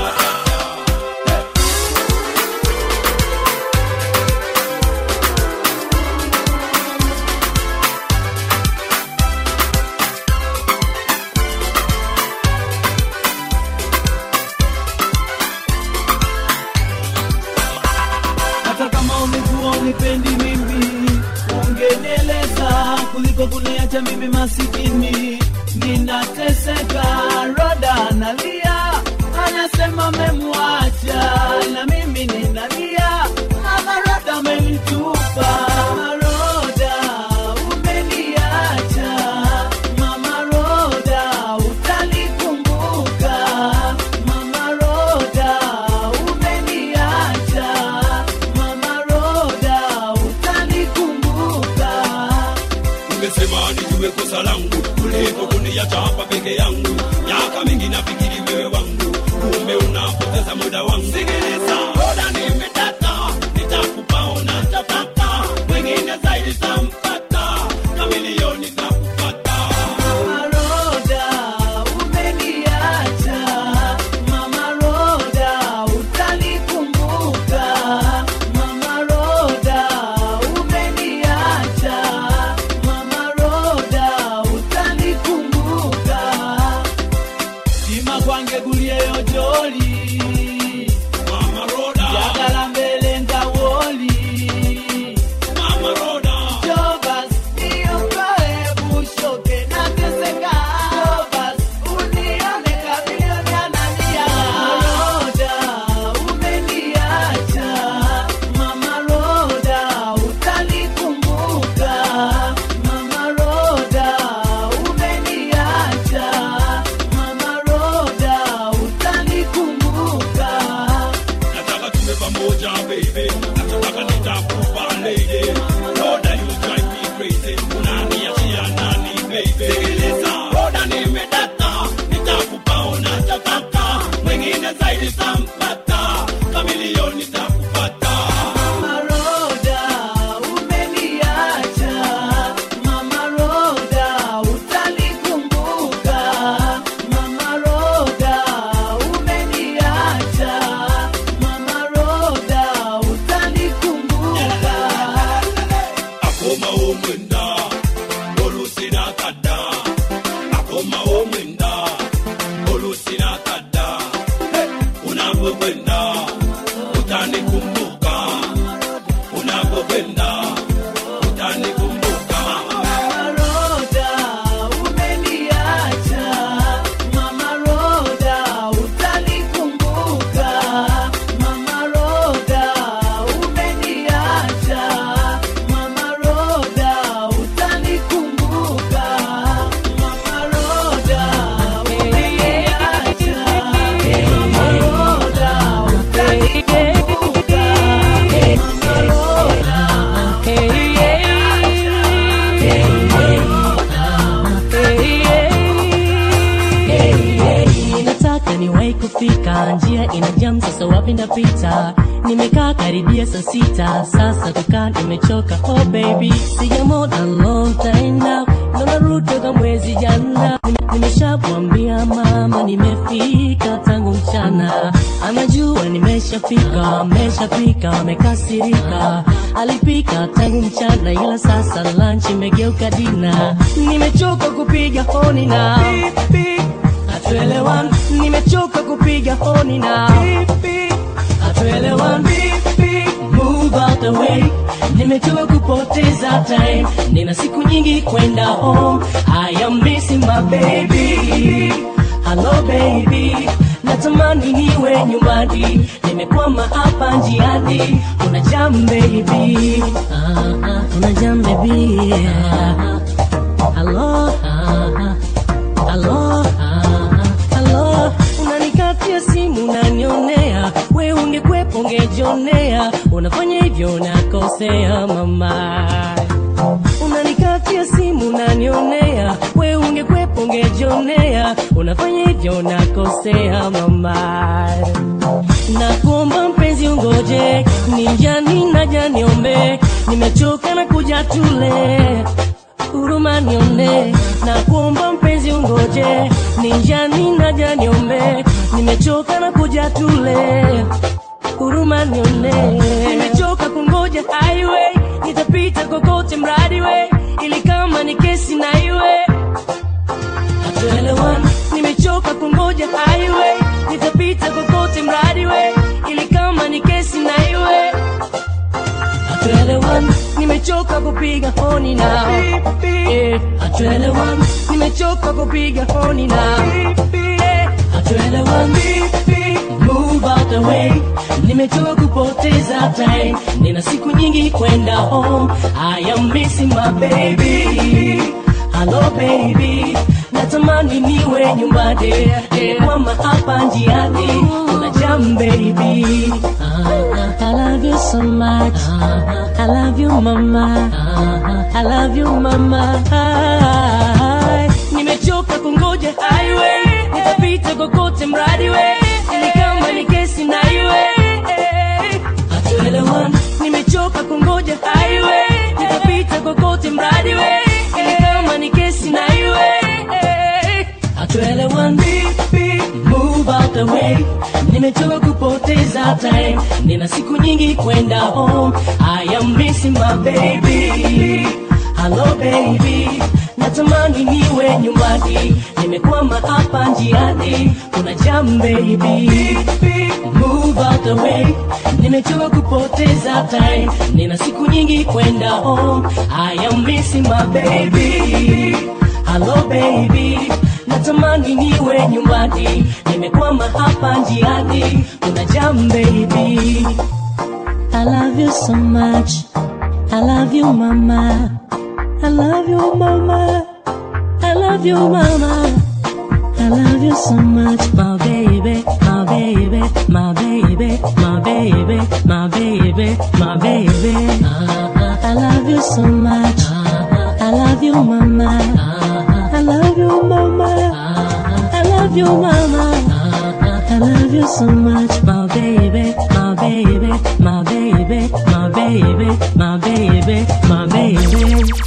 Hata kama ulikuwa unipendi mimi, ungenieleza kuliko kuniacha mimi masikini. Ninateseka, Roda analia, anasema memwacha, na mimi ninalia, ama Roda amenitupa. Roda umeniacha, Mama Roda utanikumbuka. Mama Roda umeniacha, Mama Roda utanikumbuka. Ungesema nijue kosa langu kuliko kuniacha hapa peke yangu. Miaka mingi nafikiri wewe wangu, kumbe unapoteza muda wangu. Sikiliza, Roda nimedata, nitakupa unachotaka, wengine zaidi tampata, kamilioni takupata. Mama Roda umeniacha, Mama Roda utanikumbuka. Mama Roda umeniacha, Mama Roda utanikumbuka. Sima kwange gulie yojoli, Mama Roda yagala mbele ngawoli. Mama Roda Jobas niokoe bushoke nateseka. Jobas unione kamilioni analia. Mama Roda umeniacha, Mama Roda utanikumbuka. Mama Roda umeniacha, Mama Roda utanikumbuka. nataka tuwe pamoja baby, nataka nitakupa lady. Roda you drive me crazy, unaniachia nani baby? Sikiliza, Roda nimedata, nitakupa unachotaka, wengine zaidi tampata, kamilioni takupata. Mama Roda umeniacha, Mama Roda utanikumbuka. Mama Roda umeniacha, Mama Roda utanikumbuka. Akoma omwenda, olusina kada. Akoma omwenda, olusina kada. Unapokwenda, utanikumbuka. Unapokwenda, sita, njia ina jam, sasa wapi napita? Nimekaa karibia saa sita, sasa kukaa nimechoka. Oh baby, sijamona long time now, naona rudi toka mwezi jana. Nimeshamwambia mama nimefika tangu mchana, anajua nimeshafika, amekasirika. Alipika tangu mchana, ila sasa lunch imegeuka dina. Nimechoka kupiga honi na hatuelewani, nimechoka kupiga honi na hatuelewani. Move out the way, nimechoka kupoteza time, nina siku nyingi kwenda home. I am missing my baby. Hello baby, natamani niwe nyumbani, nimekwama hapa njiani. Una jam baby, una jam baby. Hello, hello, hello. Unanikatia simu unanionea, we ungekwepo ungejionea. Unafanya hivyo unakosea mama. Unanikatia simu unanionea, we ungekwepo ungejionea. Unafanya hivyo unakosea mama. Nakuomba mpenzi ungoje, ninjani naja niombe. Nimechoka na kuja tule, huruma nione. Nakuomba mpenzi ungoje, ninjani naja niombe. Nimechoka na kuja tule, huruma nione. Nimechoka kungoja highway, nitapita kokote mradi we, ili kama ni kesi na iwe hatuelewani. Nimechoka kungoja highway, nitapita kokote mradi we, ili kama ni kesi na iwe hatuelewani. Nimechoka kupiga honi na hatuelewani. Nimechoka kupiga honi na hatuelewani. Move out the way, nimechoka kupoteza time, nina siku nyingi kwenda home. I am missing my baby. Hello baby, natamani niwe nyumbani, nimekwama hapa njiani. Una jam baby. I love you so much, I love you mama, I love you mama. Nimechoka kungoja highway, nitapita kokote mradi we, ili kama ni kesi na iwe hatuelewani. Nimechoka kungoja highway, nitapita kokote mradi we, ili kama ni kesi na iwe hatuelewani. Move out the way, nimechoka kupoteza time, nina siku nyingi kwenda home. I am missing my baby. Hello baby, natamani niwe nyumbani, nimekwama hapa njiani. Kuna jam baby. Move out the way, nimechoka kupoteza time, nina siku nyingi kwenda home. I am missing my baby. Hello baby, natamani niwe nyumbani, nimekwama hapa njiani. Kuna jam baby. I love you so much, I love you mama, I love you mama, I love you mama, I love you so much, my baby, my baby, my baby, my baby, my baby, my baby. I love you so much, I love you mama, I love you mama, I love you mama, I love you so much, my baby, my baby, my baby, my baby, my baby, my baby.